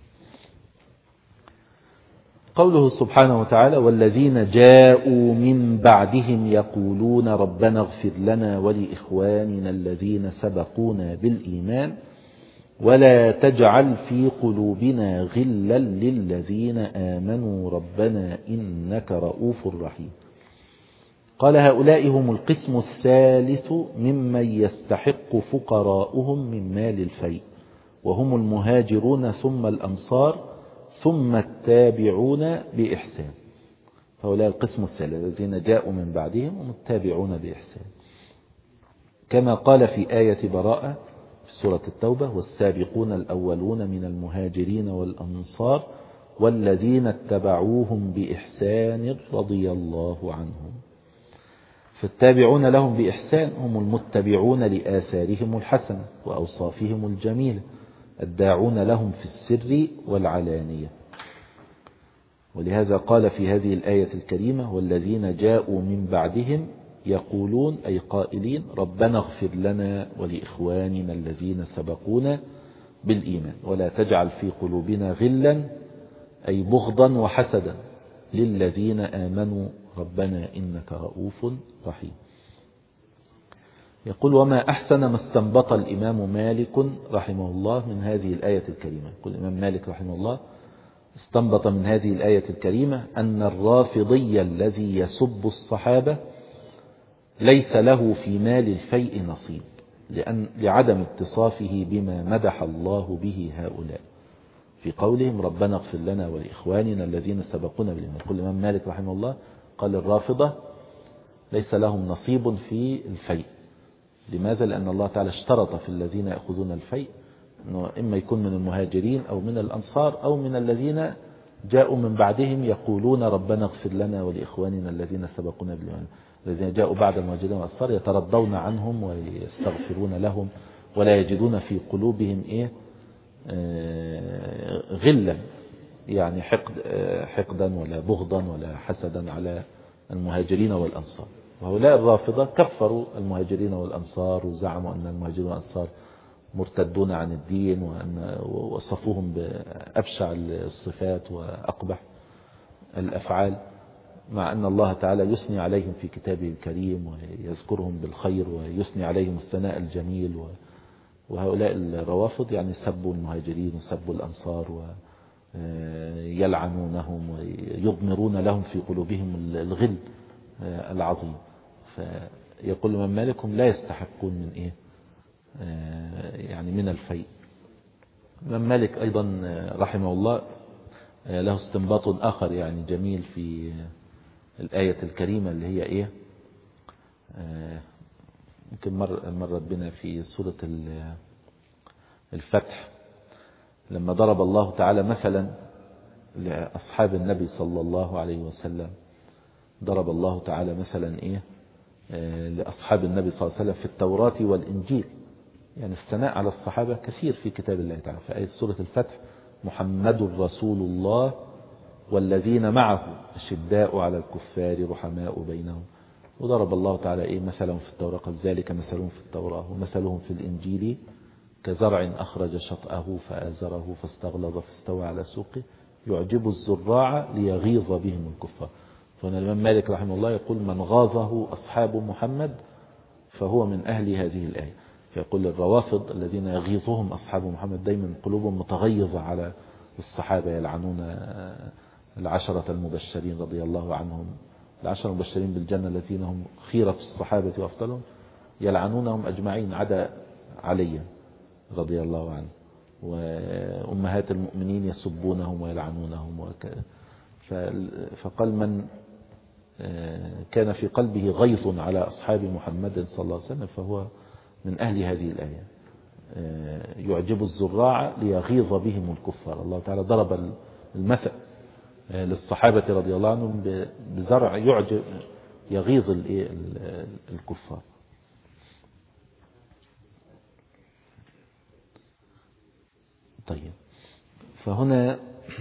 قوله سبحانه وتعالى والذين جاءوا من بعدهم يقولون ربنا اغفر لنا ولإخواننا الذين سبقونا بالإيمان ولا تجعل في قلوبنا غلا للذين آمنوا ربنا إنك رؤوف رحيم. قال هؤلاء هم القسم الثالث ممن يستحق فقراؤهم من مال الفيء، وهم المهاجرون ثم الأنصار ثم التابعون بإحسان. هؤلاء القسم الثالث الذين جاءوا من بعدهم هم التابعون بإحسان، كما قال في آية براءة في سورة التوبة والسابقون الأولون من المهاجرين والأنصار والذين اتبعوهم بإحسان رضي الله عنهم. فالتابعون لهم بإحسان هم المتبعون لآثارهم الحسنة وأوصافهم الجميلة الداعون لهم في السر والعلانية. ولهذا قال في هذه الآية الكريمة والذين جاءوا من بعدهم يقولون أي قائلين ربنا اغفر لنا ولإخواننا الذين سبقونا بالإيمان ولا تجعل في قلوبنا غلا أي بغضا وحسدا للذين آمنوا ربنا إنك رؤوف رحيم. يقول وما أحسن ما استنبط الإمام مالك رحمه الله من هذه الآية الكريمة. يقول الإمام مالك رحمه الله استنبط من هذه الآية الكريمة أن الرافضي الذي يسب الصحابة ليس له في مال الفيء نصيب لأن لعدم اتصافه بما مدح الله به هؤلاء في قولهم ربنا اغفر لنا ولإخواننا الذين سبقونا بالإيمان. يقول الإمام مالك رحمه الله قال الرافضة ليس لهم نصيب في الفيء. لماذا؟ لأن الله تعالى اشترط في الذين يأخذون الفيء أنه إما يكون من المهاجرين أو من الأنصار أو من الذين جاءوا من بعدهم يقولون ربنا اغفر لنا ولإخواننا الذين سبقونا بالإيمان. الذين جاءوا بعد المهاجرين والأنصار يترضون عنهم ويستغفرون لهم ولا يجدون في قلوبهم إيه آه غلا يعني حقد آه حقدا ولا بغضا ولا حسدا على المهاجرين والأنصار. وهؤلاء الرافضة كفروا المهاجرين والأنصار وزعموا أن المهاجرين والأنصار مرتدون عن الدين وأن وصفوهم بأبشع الصفات وأقبح الأفعال مع أن الله تعالى يثني عليهم في كتابه الكريم ويذكرهم بالخير ويثني عليهم الثناء الجميل. وهؤلاء الروافض يعني سبوا المهاجرين وسبوا الأنصار ويلعنونهم ويضمرون لهم في قلوبهم الغل العظيم. فيقول الإمام مالك هم لا يستحقون من إيه يعني من الفيء. الإمام مالك أيضا رحمه الله له استنباط آخر يعني جميل في الآية الكريمة اللي هي إيه يمكن مر مرت بنا في سورة الفتح لما ضرب الله تعالى مثلا لأصحاب النبي صلى الله عليه وسلم. ضرب الله تعالى مثلا إيه لأصحاب النبي صلى الله عليه وسلم في التوراة والإنجيل. يعني الثناء على الصحابة كثير في كتاب الله تعالى. في آية سورة الفتح محمد رسول الله والذين معه أشداء على الكفار رحماء بينهم. وضرب الله تعالى إيه مثلهم في التوراة قال ذلك مثلهم في التوراة ومثلهم في الإنجيل كزرع أخرج شطأه فآزره فاستغلظ فاستوى على سوقه يعجب الزراع ليغيظ بهم الكفار. فهنا الإمام مالك رحمه الله يقول من غاظه أصحاب محمد فهو من أهل هذه الآية. فيقول الروافض الذين يغيظهم أصحاب محمد دايما قلوبهم متغيظة على الصحابة يلعنون العشرة المبشرين رضي الله عنهم العشرة المبشرين بالجنة الذين هم خيرة الصحابة وأفضلهم يلعنونهم أجمعين عدا علي رضي الله عنه وأمهات المؤمنين يسبونهم ويلعنونهم وكذا. فقال من كان في قلبه غيظ على أصحاب محمد صلى الله عليه وسلم فهو من أهل هذه الآية. يعجب الزراع ليغيظ بهم الكفار. الله تعالى ضرب المثل للصحابة رضي الله عنهم بزرع يعجب يغيظ الكفار. طيب فهنا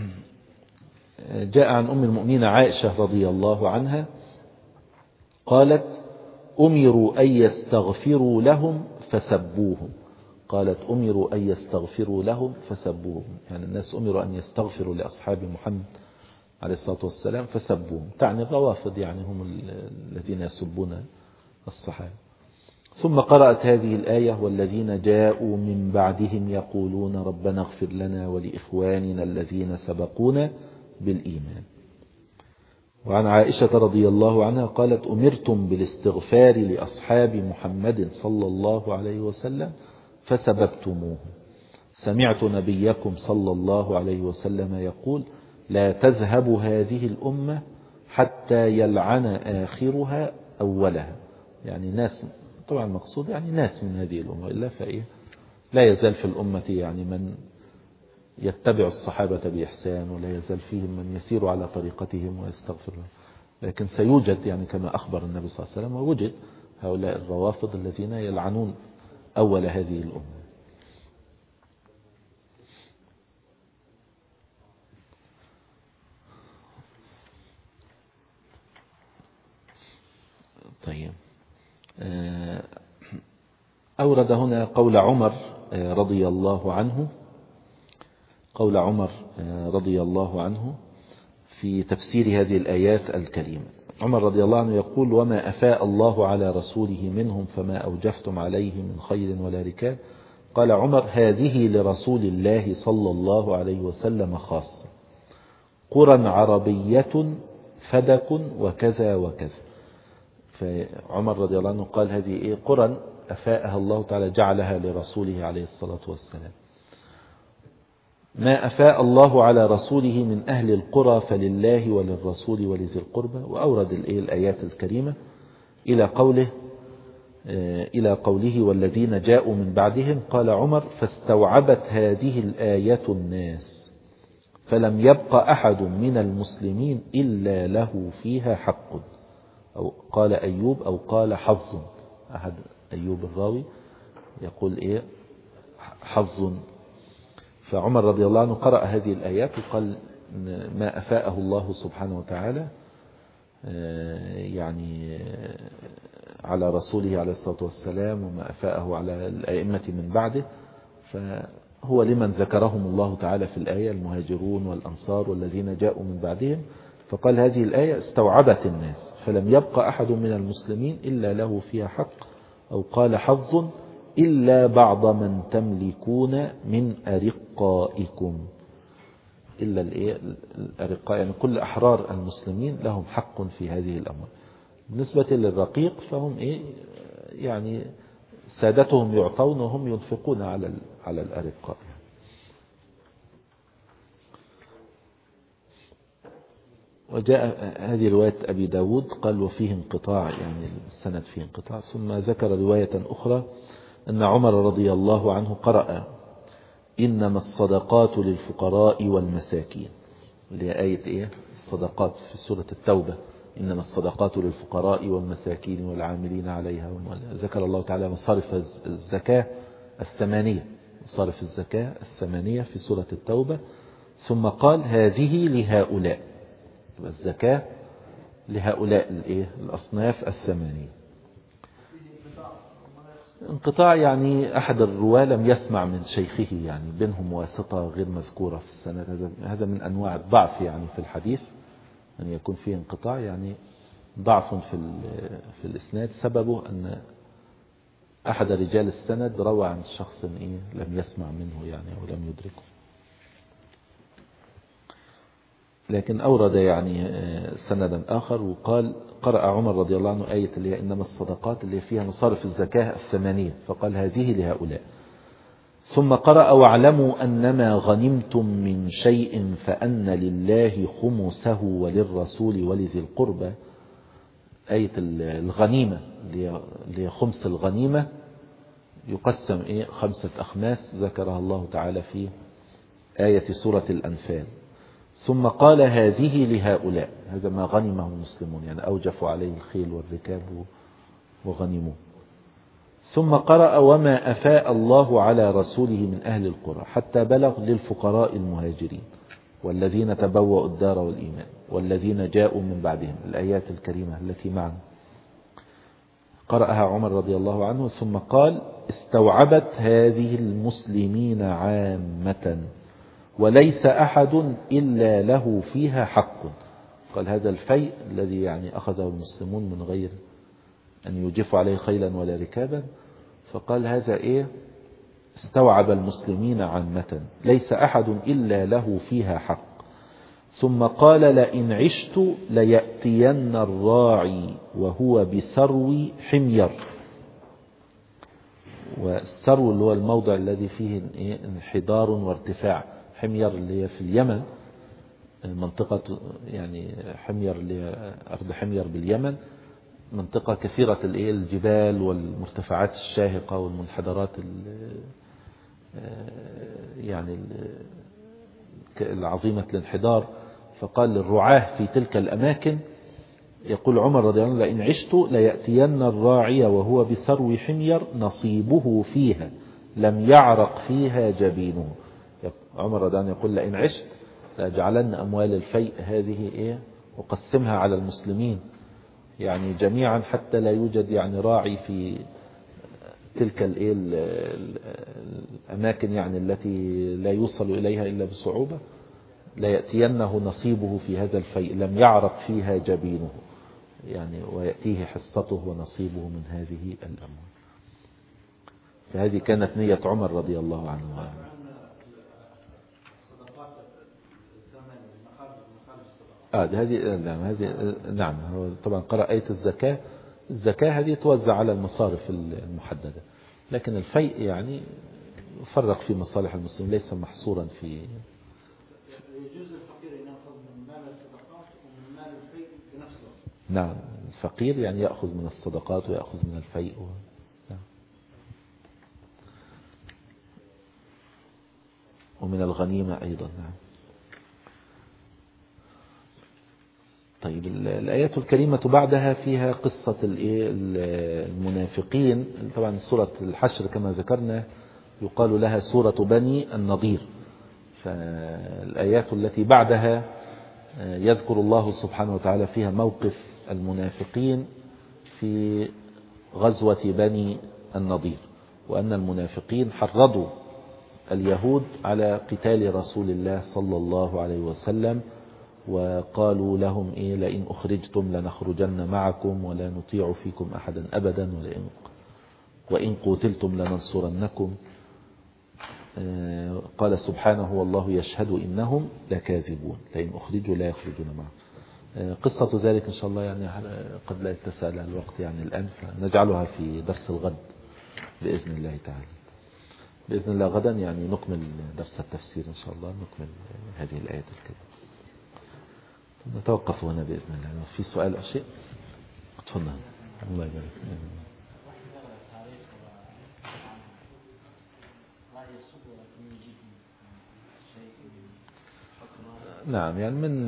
جاء عن أم المؤمنين عائشة رضي الله عنها قالت أمروا أن يستغفروا لهم فسبوهم. قالت أمروا أن يستغفروا لهم فسبوهم. يعني الناس أمروا أن يستغفروا لأصحاب محمد عليه الصلاة والسلام فسبوهم. تعني الروافض يعني هم الذين يسبون الصحابة. ثم قرأت هذه الآية والذين جاءوا من بعدهم يقولون ربنا اغفر لنا ولإخواننا الذين سبقونا بالإيمان. وعن عائشة رضي الله عنها قالت أمرتم بالاستغفار لأصحاب محمد صلى الله عليه وسلم فسببتموه. سمعت نبيكم صلى الله عليه وسلم يقول لا تذهب هذه الأمة حتى يلعن آخرها أولها. يعني ناس طبعا المقصود يعني ناس من هذه الأمة إلا فإيه لا يزال في الأمة يعني من يتبع الصحابة بإحسان ولا يزال فيهم من يسير على طريقتهم ويستغفر لهم. لكن سيوجد يعني كما أخبر النبي صلى الله عليه وسلم، ووجد هؤلاء الروافض الذين يلعنون أول هذه الأمة. طيب، أورد هنا قول عمر رضي الله عنه قول عمر رضي الله عنه في تفسير هذه الآيات الكريمة. عمر رضي الله عنه يقول: وما أفاء الله على رسوله منهم فما أوجفتم عليه من خيل ولا ركاب. قال عمر: هذه لرسول الله صلى الله عليه وسلم خاصة، قرى عربية فدك وكذا وكذا. فعمر رضي الله عنه قال هذه إيه؟ قرى أفاءها الله تعالى، جعلها لرسوله عليه الصلاة والسلام. ما أفاء الله على رسوله من أهل القرى فلله وللرسول ولذي القربى. وأورد الآيات الكريمة إلى قوله إلى قوله: والذين جاءوا من بعدهم. قال عمر: فاستوعبت هذه الآية الناس، فلم يبق أحد من المسلمين إلا له فيها حق. أو قال أيوب أو قال حظ، أحد أيوب الراوي يقول إيه؟ حظ. فعمر رضي الله عنه قرأ هذه الآيات وقال: ما أفاءه الله سبحانه وتعالى يعني على رسوله عليه الصلاة والسلام، وما أفاءه على الأئمة من بعده، فهو لمن ذكرهم الله تعالى في الآية: المهاجرون والأنصار والذين جاءوا من بعدهم. فقال هذه الآية استوعبت الناس، فلم يبق أحد من المسلمين إلا له فيها حق. أو قال حظ: إلا بعض من تملكون من أرقائكم. إلا الأرقاء يعني كل أحرار المسلمين لهم حق في هذه الأموال. بالنسبة للرقيق فهم إيه؟ يعني سادتهم يعطون وهم ينفقون على على الأرقاء. وجاء هذه رواية أبي داود قال: وفيه انقطاع، يعني السند فيه انقطاع. ثم ذكر رواية أخرى أن عمر رضي الله عنه قرأ: إنما الصدقات للفقراء والمساكين، اللي هي آية إيه؟ الصدقات في سورة التوبة: إنما الصدقات للفقراء والمساكين والعاملين عليها. ذكر الله تعالى مصارف الزكاة الثمانية، مصارف الزكاة الثمانية في سورة التوبة. ثم قال: هذه لهؤلاء، الزكاة لهؤلاء الإيه؟ الأصناف الثمانية. انقطاع يعني أحد الرواة لم يسمع من شيخه، يعني بينهم واسطة غير مذكورة في السند. هذا من أنواع الضعف يعني في الحديث، أن يكون فيه انقطاع، يعني ضعف في في الإسناد سببه أن أحد رجال السند روى عن شخص إيه لم يسمع منه يعني أو لم يدركه. لكن أورد يعني سندا آخر وقال: قرأ عمر رضي الله عنه آية اللي هي إنما الصدقات، اللي فيها مصارف الزكاة الثمانية، فقال: هذه لهؤلاء. ثم قرأ: واعلموا أنما غنمتم من شيء فأن لله خمسه وللرسول ولذي القربى. آية الغنيمة اللي هي خمس الغنيمة، يقسم إيه خمسة أخماس ذكرها الله تعالى في آية سورة الأنفال. ثم قال: هذه لهؤلاء، هذا ما غنمه المسلمون، يعني أوجفوا عليه الخيل والركاب وغنموه. ثم قرأ: وما أفاء الله على رسوله من أهل القرى، حتى بلغ للفقراء المهاجرين والذين تبوأوا الدار والإيمان والذين جاءوا من بعدهم، الآيات الكريمة التي معنا. قرأها عمر رضي الله عنه. ثم قال: استوعبت هذه المسلمين عامة، وليس أحد إلا له فيها حق. قال: هذا الفيء الذي يعني أخذه المسلمون من غير أن يوجفوا عليه خيلا ولا ركابا، فقال هذا إيه؟ استوعب المسلمين عامة، ليس أحد إلا له فيها حق. ثم قال: لئن عشت ليأتين الراعي وهو بسرو حمير. والسرو اللي هو الموضع الذي فيه انحدار وارتفاع. حمير اللي هي في اليمن، منطقة يعني حمير اللي هي أرض حمير باليمن، منطقة كثيرة الجبال والمرتفعات الشاهقة والمنحدرات يعني العظيمة الانحدار. فقال للرعاة في تلك الأماكن: يقول عمر رضي الله عنه لئن عشت ليأتين الراعي وهو بسرو حمير نصيبه فيها لم يعرق فيها جبينه. عمر رضي الله عنه يقول لئن عشت لأجعلن أموال الفيء هذه إيه أقسمها على المسلمين يعني جميعا حتى لا يوجد يعني راعي في تلك الإيه الأماكن يعني التي لا يوصل إليها إلا بصعوبة. لا يأتينه نصيبه في هذا الفيء لم يعرق فيها جبينه يعني ويأتيه حصته ونصيبه من هذه الأموال. فهذه كانت نية عمر رضي الله عنه. آه هذه نعم هذه نعم هو طبعا قرأ آية الزكاة. الزكاة هذه توزع على المصارف المحددة لكن الفيء يعني يفرق في مصالح المسلمين ليس محصورا في. يجوز الفقير أن يأخذ من مال الصدقات ومن مال الفيء بنفس الوقت. نعم الفقير يعني يأخذ من الصدقات ويأخذ من الفيء و... نعم. ومن الغنيمة أيضا. نعم. طيب الآيات الكريمة بعدها فيها قصة المنافقين. طبعا سورة الحشر كما ذكرنا يقال لها سورة بني النضير. فالآيات التي بعدها يذكر الله سبحانه وتعالى فيها موقف المنافقين في غزوة بني النضير وأن المنافقين حرضوا اليهود على قتال رسول الله صلى الله عليه وسلم وقالوا لهم إيه لئن أخرجتم لنخرجن معكم ولا نطيع فيكم أحدا أبدا ولئن وإن قتلتم لننصرنكم. قال سبحانه والله يشهد إنهم لكاذبون لئن أخرجوا لا يخرجون معهم. قصة ذلك إن شاء الله يعني قد لا يتسع لها الوقت يعني الآن فنجعلها في درس الغد بإذن الله تعالى. بإذن الله غدا يعني نكمل درس التفسير إن شاء الله نكمل هذه الآيات الكريمة. نتوقف هنا بإذن الله. في سؤال أو شيء تفضل. الله يبارك. نعم يعني من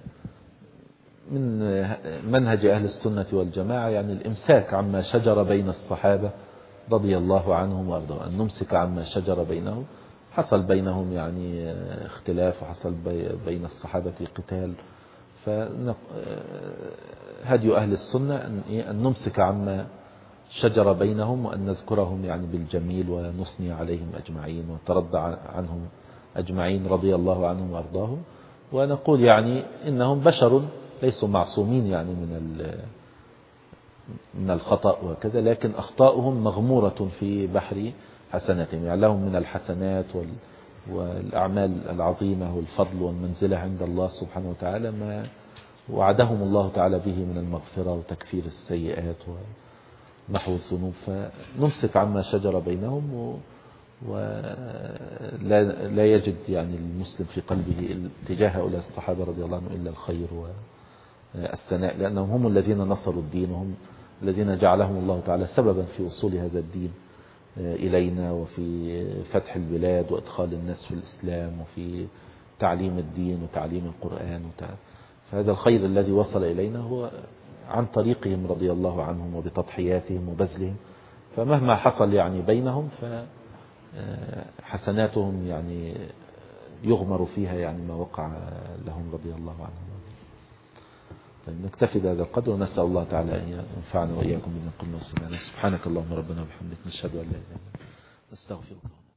من منهج أهل السنة والجماعة يعني الإمساك عما شجر بين الصحابة رضي الله عنهم وأرضاهم أن نمسك عما شجر بينهم. حصل بينهم يعني اختلاف وحصل بين الصحابة قتال فهدي أهل السنة أن نمسك عما شجر بينهم وأن نذكرهم يعني بالجميل ونثني عليهم أجمعين ونترضى عنهم أجمعين رضي الله عنهم وأرضاهم ونقول يعني إنهم بشر ليسوا معصومين يعني من من الخطأ وكذا لكن أخطاؤهم مغمورة في بحر حسناتهم يعني لهم من الحسنات والأعمال العظيمة والفضل والمنزلة عند الله سبحانه وتعالى ما وعدهم الله تعالى به من المغفرة وتكفير السيئات ونحو الذنوب. فنمسك عما شجر بينهم ولا لا يجد يعني المسلم في قلبه اتجاه هؤلاء الصحابة رضي الله عنهم إلا الخير والثناء لأنهم هم الذين نصروا الدين وهم الذين جعلهم الله تعالى سببا في وصول هذا الدين إلينا وفي فتح البلاد وإدخال الناس في الإسلام وفي تعليم الدين وتعليم القرآن وتعليم. فهذا الخير الذي وصل إلينا هو عن طريقهم رضي الله عنهم وبتضحياتهم وبذلهم. فمهما حصل يعني بينهم فحسناتهم يعني يغمر فيها يعني ما وقع لهم رضي الله عنهم. طيب نكتفي بهذا القدر ونسأل الله تعالى أن ينفعنا وإياكم بما قلنا وسمعنا. سبحانك اللهم ربنا وبحمدك نشهد أن لا إله إلا أنت نستغفرك.